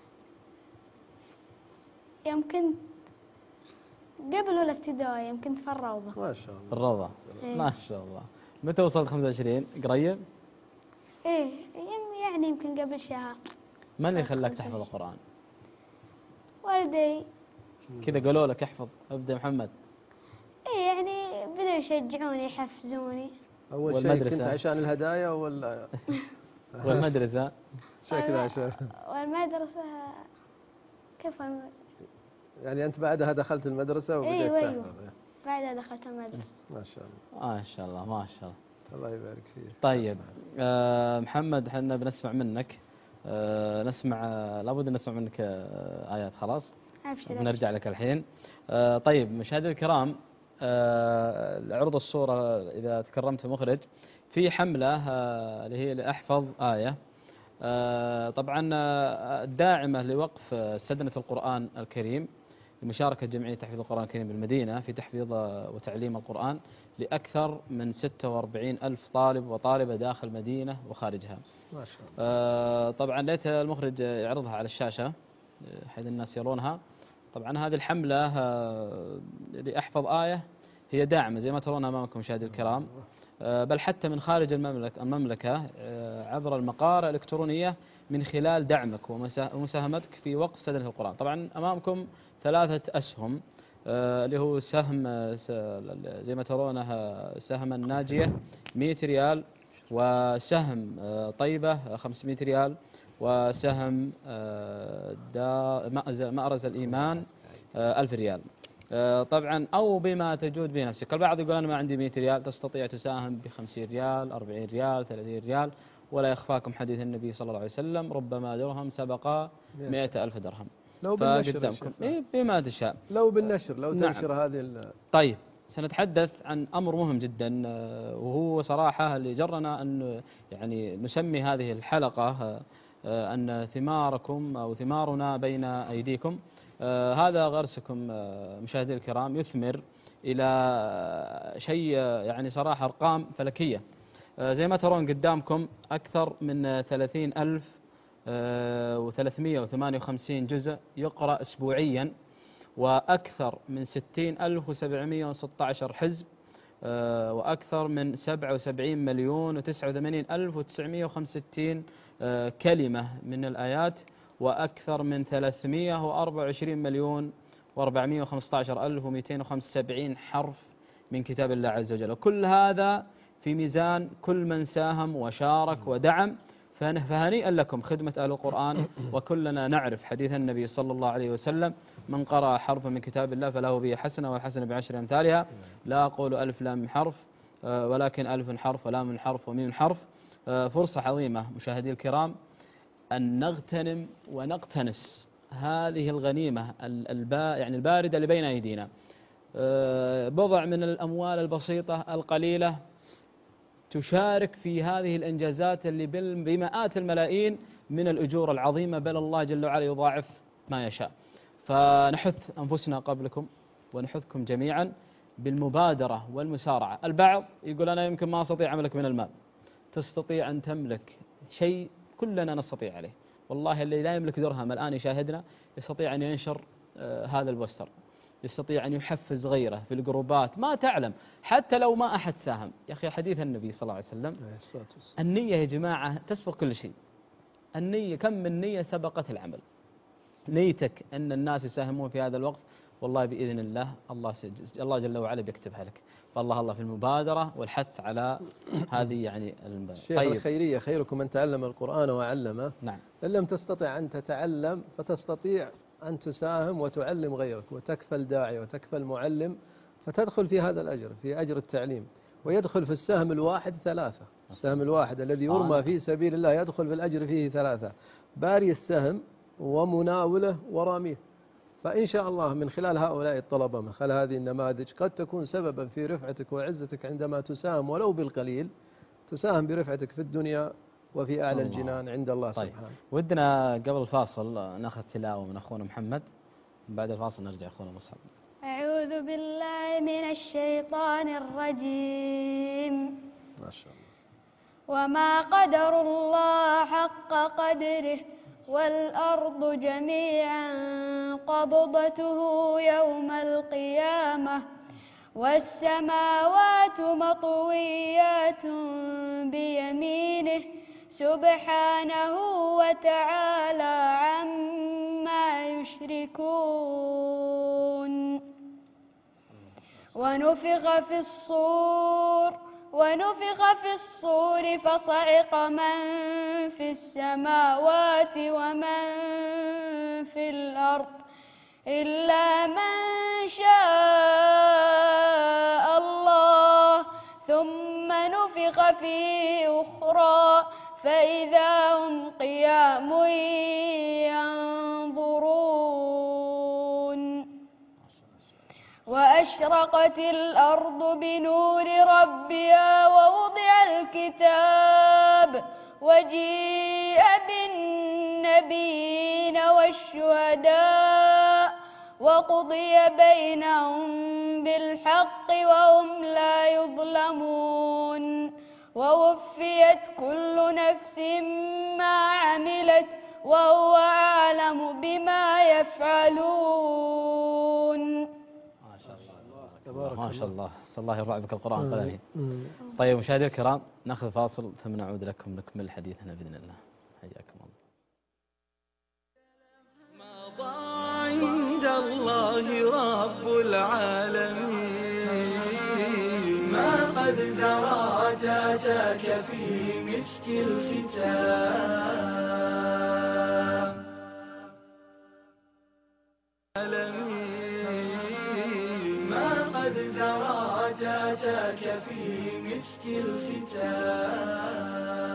يمكن قبل ولا ابتدائي، يمكن في الروضة. ما شاء الله. في الروضة. إيه؟ ما شاء الله. متى وصلت خمسة وعشرين؟ قريب؟ ايه يعني يمكن قبل شهر. من اللي خلاك تحفظ القرآن؟ والدي. كذا قالوا لك احفظ، ابدأ محمد. ايه يعني بدأوا يشجعوني يحفزوني. أول شيء كنت عشان الهدايا ولا والمدرسة؟ شكلها عشان والمدرسة كيف المدرسة؟ يعني أنت بعدها دخلت المدرسة وبدأت أيوة تحفظ. أيوة. بعدها دخلت المدرسة. ما شاء الله. ما شاء الله ما شاء الله. الله يبارك فيك. طيب آه محمد احنا بنسمع منك آه نسمع آه لابد أن نسمع منك آه آيات خلاص. بنرجع لك الحين. آه طيب مشاهدينا الكرام آه عرض الصورة إذا تكرمت مخرج في حملة آه اللي هي لأحفظ آية. آه طبعا آه الداعمة لوقف سدنة القرآن الكريم لمشاركة جمعية تحفيظ القرآن الكريم بالمدينة في تحفيظ وتعليم القرآن لأكثر من ستة وأربعين ألف طالب وطالبة داخل المدينة وخارجها. ما شاء الله. آه طبعا ليت المخرج يعرضها على الشاشة حيث الناس يرونها. طبعا هذه الحملة آه لأحفظ آية هي داعمة زي ما ترون أمامكم مشاهدي الكرام بل حتى من خارج المملكة عبر المقار الإلكترونية من خلال دعمك ومساهمتك في وقف سدنة القرآن. طبعا أمامكم ثلاثة أسهم اللي هو سهم زي ما ترونه سهم الناجية مئة ريال، وسهم طيبة خمسمئة ريال، وسهم مأرز الإيمان ألف ريال. طبعا أو بما تجود به نفسك. البعض يقول أنا ما عندي مئة ريال، تستطيع تساهم بخمسين ريال، أربعين ريال، ثلاثين ريال، ولا يخفاكم حديث النبي صلى الله عليه وسلم ربما درهم سبق مئة ألف درهم. لو بالنشر إيه بما تشاء، لو بالنشر لو نعم. تنشر هذه. طيب سنتحدث عن أمر مهم جدا، وهو صراحة اللي جرنا أن يعني نسمي هذه الحلقة أن ثماركم أو ثمارنا بين أيديكم. هذا غرسكم مشاهدي الكرام يثمر إلى شيء يعني صراحة أرقام فلكية. زي ما ترون قدامكم أكثر من ثلاثين ألف وثلاثمئة وثمانية وخمسين جزء يقرأ أسبوعيا، وأكثر من ستين ألف وسبعمئة وستة عشر حزب، وأكثر من سبعة وسبعين مليون وتسعة وثمانين ألف وتسعمئة وخمسة وستين كلمة من الآيات، وأكثر من ثلاثمئة وأربعة وعشرين مليون وأربعمئة وخمسة عشر ألف ومئتين وخمسة وسبعين حرف من كتاب الله عز وجل. وكل هذا في ميزان كل من ساهم وشارك ودعم، فهنيئا لكم خدمة أهل القرآن. وكلنا نعرف حديث النبي صلى الله عليه وسلم من قرأ حرفا من كتاب الله فله به حسنة، والحسنة بعشر أمثالها. لا أقول ألف لام حرف، ولكن ألف حرف ولام حرف وميم حرف. فرصة عظيمة مشاهدي الكرام أن نغتنم ونقتنس هذه الغنيمة البا يعني الباردة اللي بين أيدينا. بضع من الأموال البسيطة القليلة تشارك في هذه الإنجازات اللي بمئات الملايين من الأجور العظيمة، بل الله جل وعلا يضاعف ما يشاء. فنحث أنفسنا قبلكم ونحثكم جميعا بالمبادرة والمسارعة. البعض يقول أنا يمكن ما أستطيع عملك من المال. تستطيع أن تملك شيء كلنا نستطيع عليه. والله اللي لا يملك درهم الآن يشاهدنا يستطيع أن ينشر آه هذا البوستر، يستطيع أن يحفز غيره في الجروبات. ما تعلم حتى لو ما أحد ساهم. يا أخي حديث النبي صلى الله عليه وسلم النية يا جماعة تسبق كل شيء. النية كم من نية سبقت العمل. نيتك أن الناس يساهمون في هذا الوقت، والله بإذن الله الله الله جل وعلا بيكتبها لك. فالله الله في المبادرة والحث على هذه يعني الشيخ طيب. الخيرية خيركم من تعلم القرآن وعلمه. نعم. إن لم تستطع أن تتعلم فتستطيع أن تساهم وتعلم غيرك، وتكفل داعي وتكفل معلم، فتدخل في هذا الأجر، في أجر التعليم. ويدخل في السهم الواحد ثلاثة. السهم الواحد الذي يرمى في سبيل الله يدخل في الأجر فيه ثلاثة: باري السهم ومناوله وراميه. فإن شاء الله من خلال هؤلاء الطلبة، من خلال هذه النماذج، قد تكون سببا في رفعتك وعزتك عندما تساهم ولو بالقليل، تساهم برفعتك في الدنيا وفي أعلى الجنان عند الله طيب. سبحانه. ودنا قبل الفاصل ناخذ تلاوة من أخونا محمد، بعد الفاصل نرجع أخونا مصعب. أعوذ بالله من الشيطان الرجيم. ما شاء الله. وما قدر الله حق قدره والأرض جميعا قبضته يوم القيامة والسماوات مطويات بيمينه سبحانه وتعالى عما يشركون. ونفخ في الصور ونفخ في الصور فصعق من في السماوات ومن في الأرض إلا من شاء الله، ثم نفخ فيه أخرى فإذا هم قيام ينظرون. وأشرقت الأرض بنور ربها ووضع الكتاب وجيء بالنبيين والشهداء وقضي بينهم بالحق وهم لا يظلمون. ووفيت كل نفس ما عملت وهو أعلم بما يفعلون. تبارك ما شاء الله، صلى الله يرعبك القرآن قلمي. طيب مشاهدينا الكرام ناخذ فاصل ثم نعود لكم نكمل حديثنا بإذن الله. حياكم الله. عند الله رب العالمين ما قد زرع جاتك في مسك الختام ما قد زرع جاتك في مسك الختام.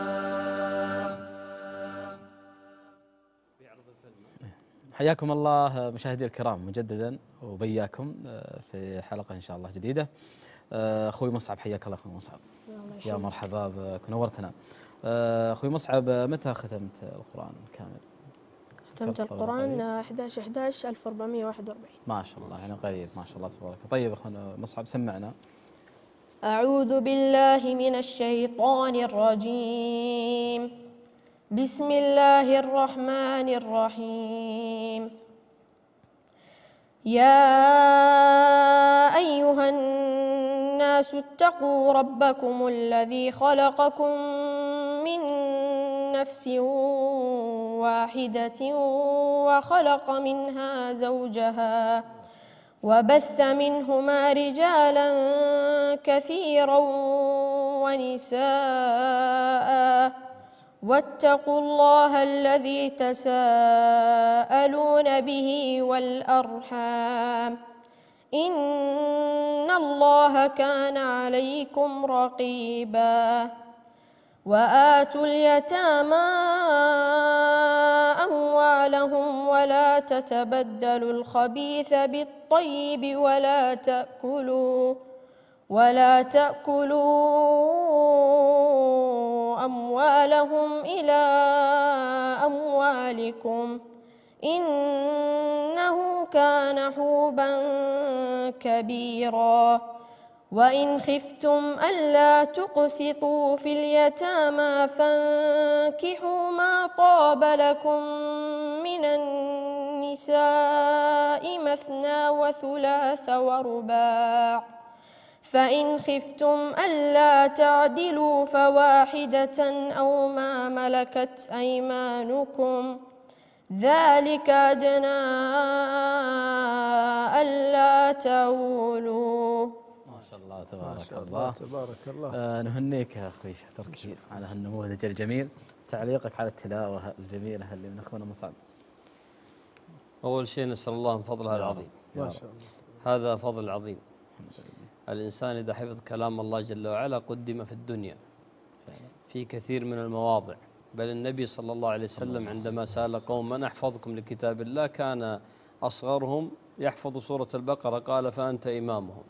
حياكم الله مشاهدي الكرام مجددا وبياكم في حلقة إن شاء الله جديدة. أخوي مصعب حياك الله أخوي مصعب. يا مرحبا بك نورتنا. أخوي مصعب متى ختمت القرآن كامل؟ ختمت القرآن أحد عشر أحد عشر ألف وأربعمائة وواحد وأربعين. ما شاء الله يعني قريب ما شاء الله تبارك. طيب أخونا مصعب سمعنا. أعوذ بالله من الشيطان الرجيم. بسم الله الرحمن الرحيم. يا أيها الناس اتقوا ربكم الذي خلقكم من نفس واحدة وخلق منها زوجها وبث منهما رجالا كثيرا ونساء واتقوا الله الذي تساءلون به والأرحام إن الله كان عليكم رقيبا. وآتوا اليتامى أموالهم ولا تتبدلوا الخبيث بالطيب ولا تأكلوا ولا تأكلوا أموالهم إلى أموالكم إنه كان حوبا كبيرا. وإن خفتم ألا تقسطوا في اليتامى فانكحوا ما طاب لكم من النساء مثنى وثلاث ورباع فإن خفتم ألا تعدلوا فواحدة أو ما ملكت أيمانكم ذلك أدنى ألا تعولوا. ما شاء الله تبارك الله تبارك الله. آه نهنيك يا أخوي تركي على هالنموذج الجميل. تعليقك على التلاوة الجميلة اللي من أخونا مصعب. أول شيء نسأل الله من فضله العظيم. ما شاء الله. هذا فضل عظيم. الإنسان إذا حفظ كلام الله جل وعلا قدم في الدنيا في كثير من المواضع. بل النبي صلى الله عليه وسلم عندما سأل قوم من أحفظكم لكتاب الله كان أصغرهم يحفظ سورة البقرة قال فأنت إمامهم.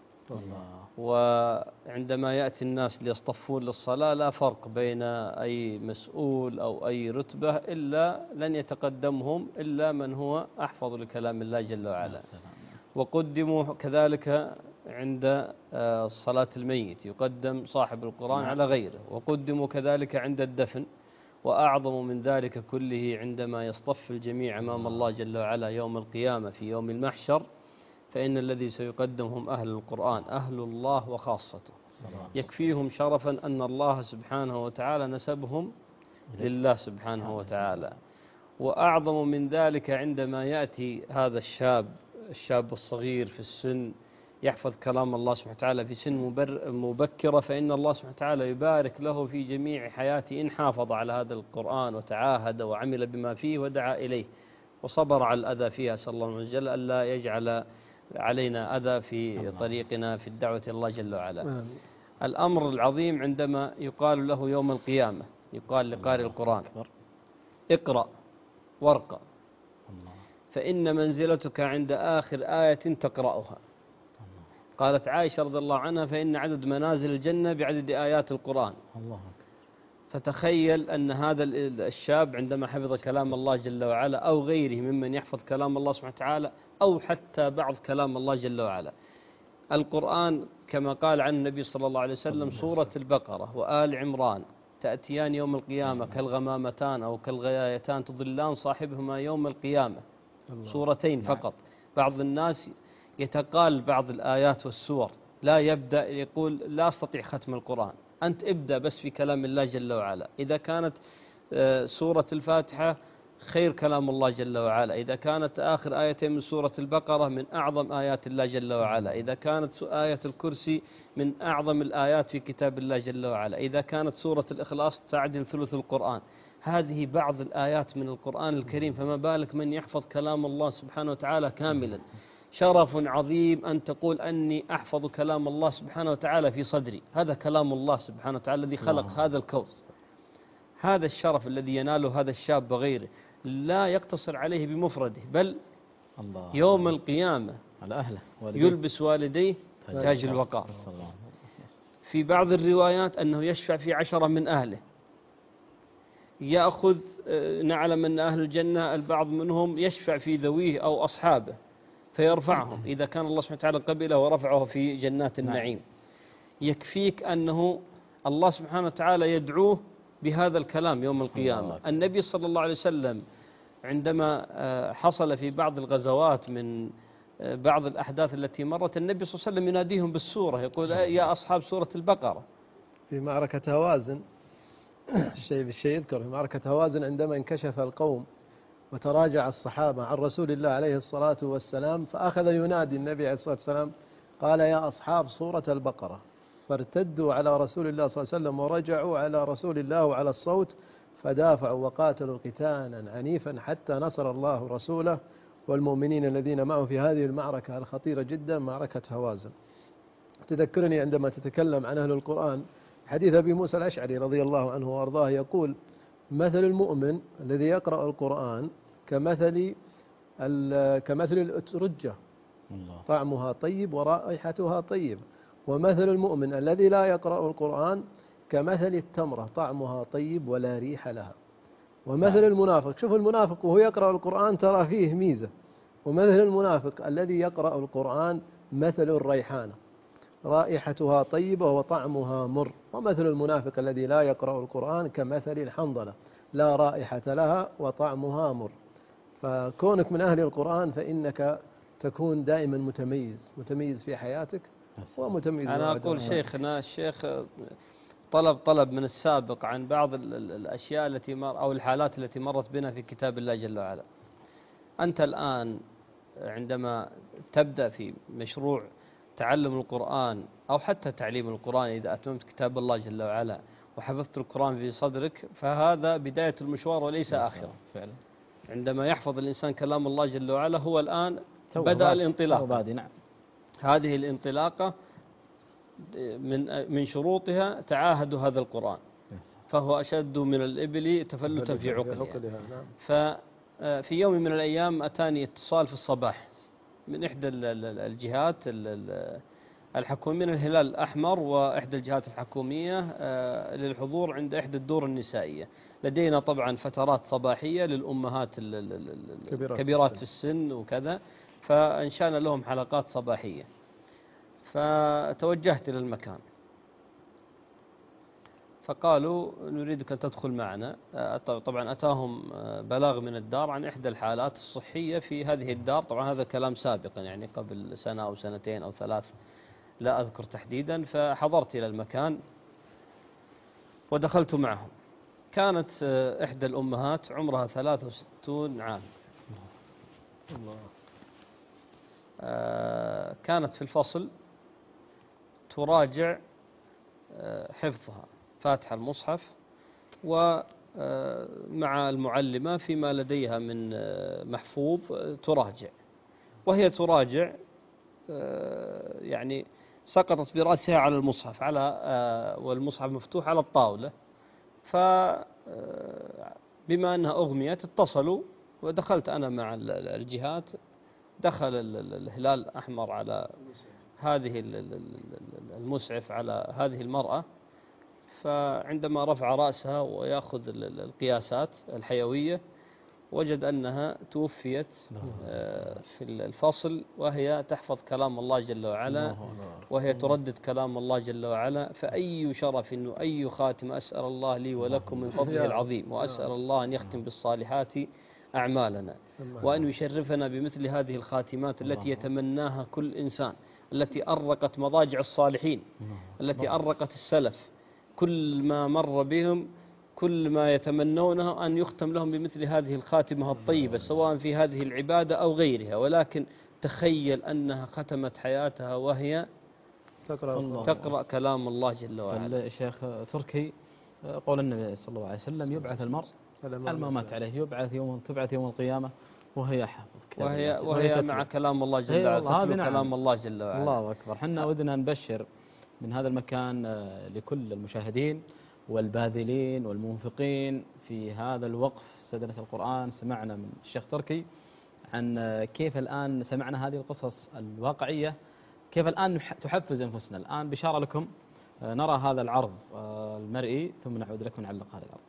وعندما يأتي الناس ليصطفون للصلاة لا فرق بين أي مسؤول أو أي رتبة إلا لن يتقدمهم إلا من هو أحفظ لكلام الله جل وعلا. وقدموا كذلك عند صلاة الميت يقدم صاحب القرآن على غيره. وقدموا كذلك عند الدفن. وأعظم من ذلك كله عندما يصطف الجميع أمام الله جل وعلا يوم القيامة في يوم المحشر فإن الذي سيقدم هم أهل القرآن أهل الله وخاصته. يكفيهم شرفا أن الله سبحانه وتعالى نسبهم لله سبحانه وتعالى. وأعظم من ذلك عندما يأتي هذا الشاب الشاب الصغير في السن يحفظ كلام الله سبحانه وتعالى في سن مبكرة فإن الله سبحانه وتعالى يبارك له في جميع حياته إن حافظ على هذا القرآن وتعاهد وعمل بما فيه ودعا إليه وصبر على الأذى فيها. أسأل الله عز وجل ألا يجعل علينا أذى في طريقنا في الدعوة الله جل وعلا. الأمر العظيم عندما يقال له يوم القيامة يقال لقارئ القرآن اقرأ وارقى فإن منزلتك عند آخر آية تقرأها. قالت عائشة رضي الله عنها فإن عدد منازل الجنة بعدد آيات القرآن. الله. فتخيل أن هذا الشاب عندما حفظ كلام الله جل وعلا أو غيره ممن يحفظ كلام الله سبحانه وتعالى أو حتى بعض كلام الله جل وعلا. القرآن كما قال عن النبي صلى الله عليه وسلم سورة البقرة وآل عمران تأتيان يوم القيامة كالغمامتان أو كالغيايتان تضلان صاحبهما يوم القيامة. سورتين فقط. بعض الناس يتقال بعض الآيات والسور لا يبدأ يقول لا أستطيع ختم القرآن، أنت ابدأ بس في كلام الله جل وعلا. إذا كانت سورة الفاتحة خير كلام الله جل وعلا، إذا كانت آخر آيتين من سورة البقرة من أعظم آيات الله جل وعلا، إذا كانت آية الكرسي من أعظم الآيات في كتاب الله جل وعلا، إذا كانت سورة الإخلاص تعدل ثلث القرآن، هذه بعض الآيات من القرآن الكريم، فما بالك من يحفظ كلام الله سبحانه وتعالى كاملا. شرف عظيم أن تقول أني أحفظ كلام الله سبحانه وتعالى في صدري، هذا كلام الله سبحانه وتعالى الذي خلق هذا الكون. هذا الشرف الذي يناله هذا الشاب وغيره لا يقتصر عليه بمفرده، بل الله يوم القيامة على أهله يلبس والديه تاج الوقار. في بعض الروايات أنه يشفع في عشرة من أهله، يأخذ، نعلم أن أهل الجنة البعض منهم يشفع في ذويه أو أصحابه فيرفعهم إذا كان الله سبحانه وتعالى قبله ورفعه في جنات النعيم. يكفيك أنه الله سبحانه وتعالى يدعوه بهذا الكلام يوم القيامة. النبي صلى الله عليه وسلم عندما حصل في بعض الغزوات من بعض الأحداث التي مرت، النبي صلى الله عليه وسلم يناديهم بالسورة، يقول يا أصحاب سورة البقرة. في معركة هوازن الشيء بالشيء يذكر في معركة هوازن عندما انكشف القوم وتراجع الصحابة عن رسول الله عليه الصلاة والسلام، فأخذ ينادي النبي عليه الصلاة والسلام قال يا أصحاب سورة البقرة، فارتدوا على رسول الله صلى الله عليه وسلم ورجعوا على رسول الله وعلى الصوت، فدافعوا وقاتلوا قتالا عنيفا حتى نصر الله رسوله والمؤمنين الذين معه في هذه المعركة الخطيرة جدا، معركة هوازن. تذكرني عندما تتكلم عن أهل القرآن حديث أبي موسى الأشعري رضي الله عنه وأرضاه، يقول مثل المؤمن الذي يقرأ القرآن كمثل كمثل الأترجة طعمها طيب ورائحتها طيب، ومثل المؤمن الذي لا يقرأ القرآن كمثل التمرة طعمها طيب ولا ريح لها. ومثل المنافق، شوف المنافق وهو يقرأ القرآن ترى فيه ميزة، ومثل المنافق الذي يقرأ القرآن مثل الريحانة رائحتها طيبة وطعمها مر، ومثل المنافق الذي لا يقرأ القرآن كمثل الحنظلة لا رائحة لها وطعمها مر. فكونك من أهل القرآن فإنك تكون دائما متميز، متميز في حياتك ومتميز. أنا أقول شيخنا الشيخ طلب طلب من السابق عن بعض الأشياء التي مر أو الحالات التي مرت بنا في كتاب الله جل وعلا. أنت الآن عندما تبدأ في مشروع تعلم القرآن أو حتى تعليم القرآن، إذا أتممت كتاب الله جل وعلا وحفظت القرآن في صدرك، فهذا بداية المشوار وليس آخره. فعلا عندما يحفظ الإنسان كلام الله جل وعلا هو الآن بدأ الانطلاق. نعم. هذه الانطلاقة من من شروطها تعاهد هذا القرآن، فهو أشد من الإبل تفلتا في عقلها. ففي يوم من الأيام أتاني اتصال في الصباح من إحدى الجهات الحكومية، من الهلال الأحمر وإحدى الجهات الحكومية للحضور عند إحدى الدور النسائية. لدينا طبعا فترات صباحية للأمهات الكبيرات في السن وكذا، فأنشأنا لهم حلقات صباحية. فتوجهت إلى المكان فقالوا نريدك أن تدخل معنا. طبعا أتاهم بلاغ من الدار عن إحدى الحالات الصحية في هذه الدار، طبعا هذا كلام سابقا يعني قبل سنة أو سنتين أو ثلاث لا أذكر تحديدا. فحضرت إلى المكان ودخلت معهم. كانت إحدى الأمهات عمرها ثلاثة وستون عام، كانت في الفصل تراجع حفظها فاتحة المصحف ومع المعلمة فيما لديها من محفوظ تراجع، وهي تراجع يعني سقطت برأسها على المصحف على والمصحف مفتوح على الطاولة. فبما أنها أغميت اتصلوا ودخلت أنا مع الجهات. دخل الهلال الأحمر على هذه المسعف على هذه المرأة، فعندما رفع رأسها ويأخذ القياسات الحيوية وجد أنها توفيت في الفصل وهي تحفظ كلام الله جل وعلا وهي تردد كلام الله جل وعلا. فأي شرف وأي خاتم أسأل الله لي ولكم من فضله العظيم، وأسأل الله أن يختم بالصالحات أعمالنا وأن يشرفنا بمثل هذه الخاتمات التي يتمناها كل إنسان. التي أرقت مضاجع الصالحين، التي أرقت السلف، كل ما مر بهم كل ما يتمنونه أن يختم لهم بمثل هذه الخاتمة الطيبة سواء في هذه العبادة أو غيرها. ولكن تخيل أنها ختمت حياتها وهي تقرأ, تقرأ كلام الله جل وعلا. الشيخ تركي قول النبي صلى الله عليه وسلم يبعث المرء على ما مات عليه، يبعث يوم تبعث يوم القيامة وهي حافظ كتاب وهي, الله وهي, وهي مع كلام الله جل وعلا، تتلو نعم. كلام الله جل وعلا. الله أكبر. حنا ودنا نبشر من هذا المكان لكل المشاهدين والباذلين والمنفقين في هذا الوقف سدنة القرآن. سمعنا من الشيخ تركي عن كيف الآن سمعنا هذه القصص الواقعية، كيف الآن تحفز أنفسنا. الآن بشارة لكم نرى هذا العرض المرئي ثم نعود لكم نعلق هذا العرض.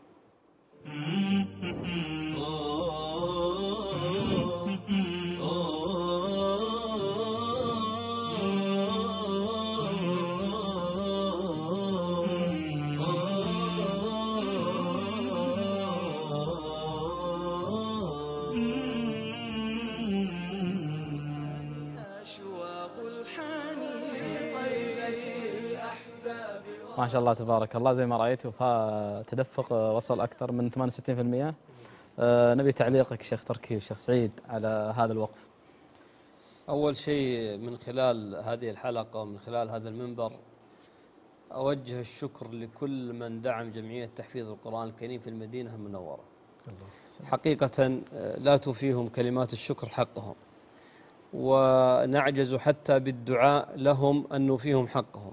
ما شاء الله تبارك الله زي ما رأيتوا، فتدفق وصل أكثر من ثمانية وستين بالمئة. أه نبي تعليقك شيخ تركي والشيخ سعيد على هذا الوقف. أول شيء من خلال هذه الحلقة ومن خلال هذا المنبر أوجه الشكر لكل من دعم جمعية تحفيظ القرآن الكريم في المدينة المنورة. حقيقة لا توفيهم كلمات الشكر حقهم، ونعجز حتى بالدعاء لهم أن نوفيهم حقهم.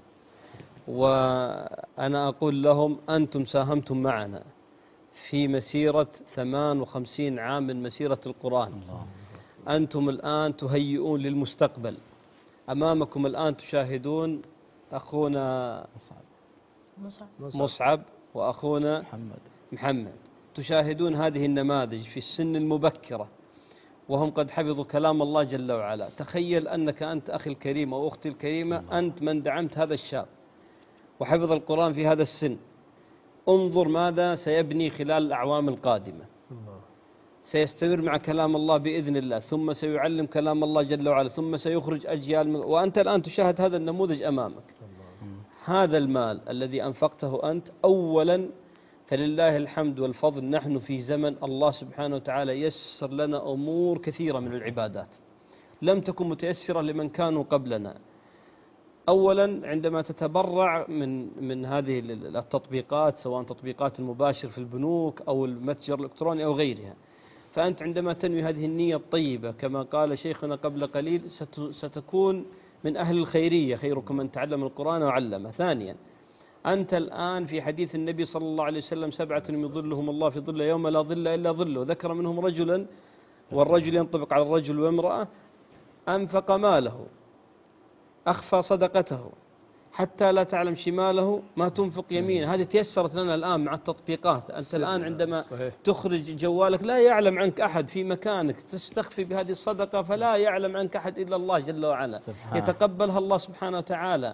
وأنا أقول لهم أنتم ساهمتم معنا في مسيرة ثمان وخمسين عام من مسيرة القرآن. أنتم الآن تهيئون للمستقبل. أمامكم الآن تشاهدون أخونا مصعب وأخونا محمد, محمد. تشاهدون هذه النماذج في السن المبكرة وهم قد حفظوا كلام الله جل وعلا. تخيل أنك أنت أخي الكريم أو أختي الكريمة، أنت من دعمت هذا الشاب وحفظ القرآن في هذا السن. انظر ماذا سيبني خلال الأعوام القادمة. سيستمر مع كلام الله بإذن الله، ثم سيعلم كلام الله جل وعلا، ثم سيخرج أجيال من... وأنت الآن تشاهد هذا النموذج أمامك. هذا المال الذي أنفقته أنت أولا فلله الحمد والفضل. نحن في زمن الله سبحانه وتعالى يسر لنا أمور كثيرة من العبادات لم تكن متيسرة لمن كانوا قبلنا. أولا عندما تتبرع من من هذه التطبيقات، سواء تطبيقات المباشر في البنوك أو المتجر الإلكتروني أو غيرها، فأنت عندما تنوي هذه النية الطيبة كما قال شيخنا قبل قليل ستكون من أهل الخيرية، خيركم من تعلم القرآن وعلمه. ثانيا أنت الآن في حديث النبي صلى الله عليه وسلم سبعة يظلهم الله في ظله يوم لا ظل إلا ظله، ذكر منهم رجلا، والرجل ينطبق على الرجل وامرأة، أنفق ماله أخفى صدقته حتى لا تعلم شماله ما تنفق يمينه. هذه تيسرت لنا الآن مع التطبيقات. أنت الآن عندما صحيح. تخرج جوالك لا يعلم عنك أحد في مكانك، تستخفي بهذه الصدقة فلا يعلم عنك أحد إلا الله جل وعلا. سبحان. يتقبلها الله سبحانه وتعالى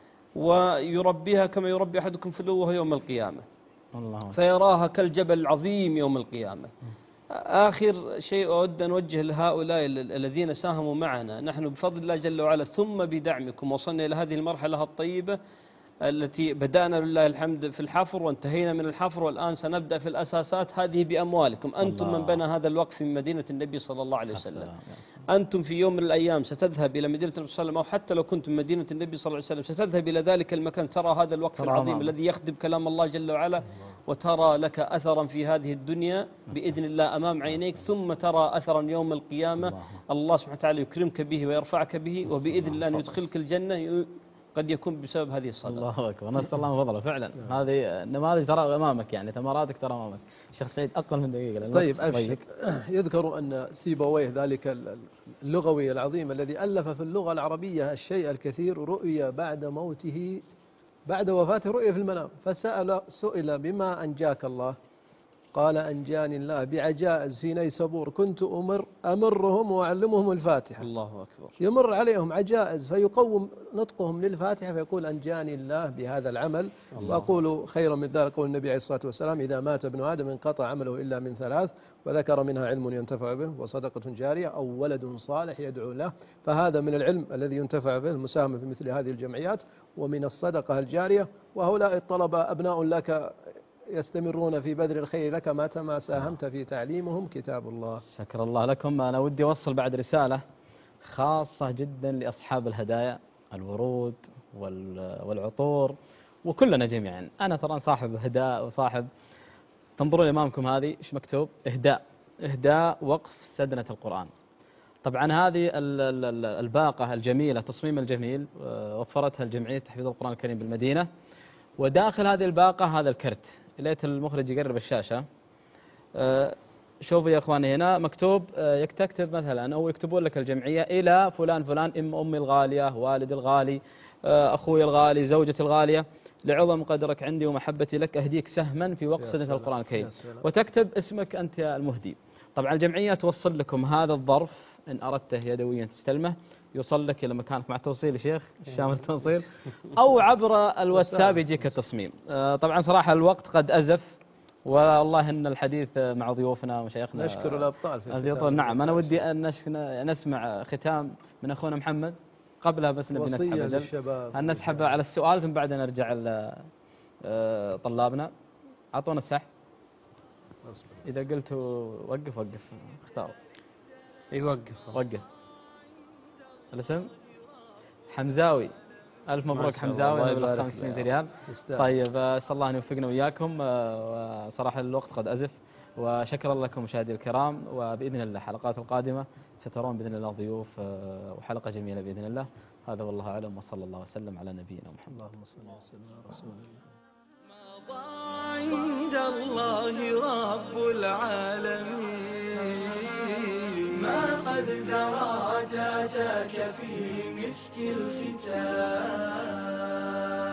ويربيها كما يربي أحدكم فلوه يوم القيامة، الله. فيراها كالجبل العظيم يوم القيامة. آخر شيء أود أن أوجه لهؤلاء الذين ساهموا معنا، نحن بفضل الله جل وعلا ثم بدعمكم وصلنا إلى هذه المرحلة الطيبة التي بدأنا لله الحمد في الحفر وانتهينا من الحفر والآن سنبدأ في الأساسات. هذه بأموالكم. أنتم الله. من بنى هذا الوقف في مدينة النبي صلى الله عليه وسلم. أنتم في يوم من الأيام ستذهب إلى مدينة النبي صلى الله عليه وسلم، أو حتى لو كنتم مدينة النبي صلى الله عليه وسلم ستذهب إلى ذلك المكان، ترى هذا الوقف العظيم الذي يخدم كلام الله جل وعلا، وترى لك أثرا في هذه الدنيا بإذن الله أمام عينيك، ثم ترى أثرا يوم القيامة الله, الله سبحانه وتعالى يكرمك به ويرفعك به، وبإذن الله أن يدخلك الجنة قد يكون بسبب هذه الصدقة. الله أكبر، نسأل الله من فضله. فعلا هذه النماذج ترى أمامك، يعني ثمراتك ترى أمامك. شيخ سعيد أقل من دقيقة. طيب أبشر. يذكر أن سيبويه ذلك اللغوي العظيم الذي ألف في اللغة العربية الشيء الكثير رؤيا بعد موته، بعد وفاته رؤيا في المنام، فسأل سئل بما أنجاك الله؟ قال أنجاني الله بعجائز في نيسابور كنت أمر أمرهم وأعلمهم الفاتحة. الله أكبر. يمر عليهم عجائز فيقوم نطقهم للفاتحة فيقول أنجاني الله بهذا العمل. وأقول خيرا من ذلك قول النبي عليه الصلاة والسلام إذا مات ابن آدم انقطع عمله إلا من ثلاث وذكر منها علم ينتفع به وصدقة جارية أو ولد صالح يدعو له. فهذا من العلم الذي ينتفع به المساهمة في مثل هذه الجمعيات، ومن الصدقة الجارية. وهؤلاء الطلبة أبناء لك يستمرون في بذل الخير لك ما ساهمت في تعليمهم كتاب الله. شكر الله لكم. أنا ودي أوصل بعد رسالة خاصة جدا لأصحاب الهدايا، الورود والعطور وكلنا جميعا. أنا ترى صاحب هداء وصاحب، تنظرون أمامكم هذه إيش مكتوب؟ إهداء إهداء وقف سدنة القرآن. طبعا هذه الباقة الجميلة، تصميم الجميل وفرتها الجمعية تحفيظ القرآن الكريم بالمدينة. وداخل هذه الباقة هذا الكرت، ليت المخرج يقرب الشاشة. شوفوا يا اخواني هنا مكتوب، تكتب مثلا او يكتبون لك الجمعية الى فلان فلان، ام امي الغالية، والدي الغالي، اخوي الغالي، زوجتي الغالية، لعظم قدرك عندي ومحبتي لك اهديك سهما في وقت سنة القرآن الكريم. وتكتب اسمك انت المهدي. طبعا الجمعية توصل لكم هذا الظرف ان اردته يدويا تستلمه، يوصل لك الى مكانك مع توصيل شيخ الشامل التوصيل، او عبر الواتساب يجيك التصميم. طبعا صراحة الوقت قد ازف، والله ان الحديث مع ضيوفنا ومشايخنا نشكر الابطال في الختام. نعم انا ودي ان نسمع ختام من اخونا محمد. قبلها بس نبي نسحب ان نسحب على السؤال ثم بعدين نرجع طلابنا. اعطونا السحب اذا قلت وقف وقف اختار. اي وقف وقف. الاسم حمزاوي. ألف مبروك حمزاوي بخمسمائة ريال. طيب أسأل الله أن يوفقنا وإياكم. وصراحة الوقت قد أزف، وشكرا لكم مشاهدي الكرام. وبإذن الله الحلقات القادمة سترون بإذن الله ضيوف وحلقة جميلة بإذن الله. هذا والله أعلم، وصلى الله وسلم على نبينا محمد. اللهم صل وسلم على رسول الله. عند الله رب العالمين ما قد زرع جاتك في مسك الختام.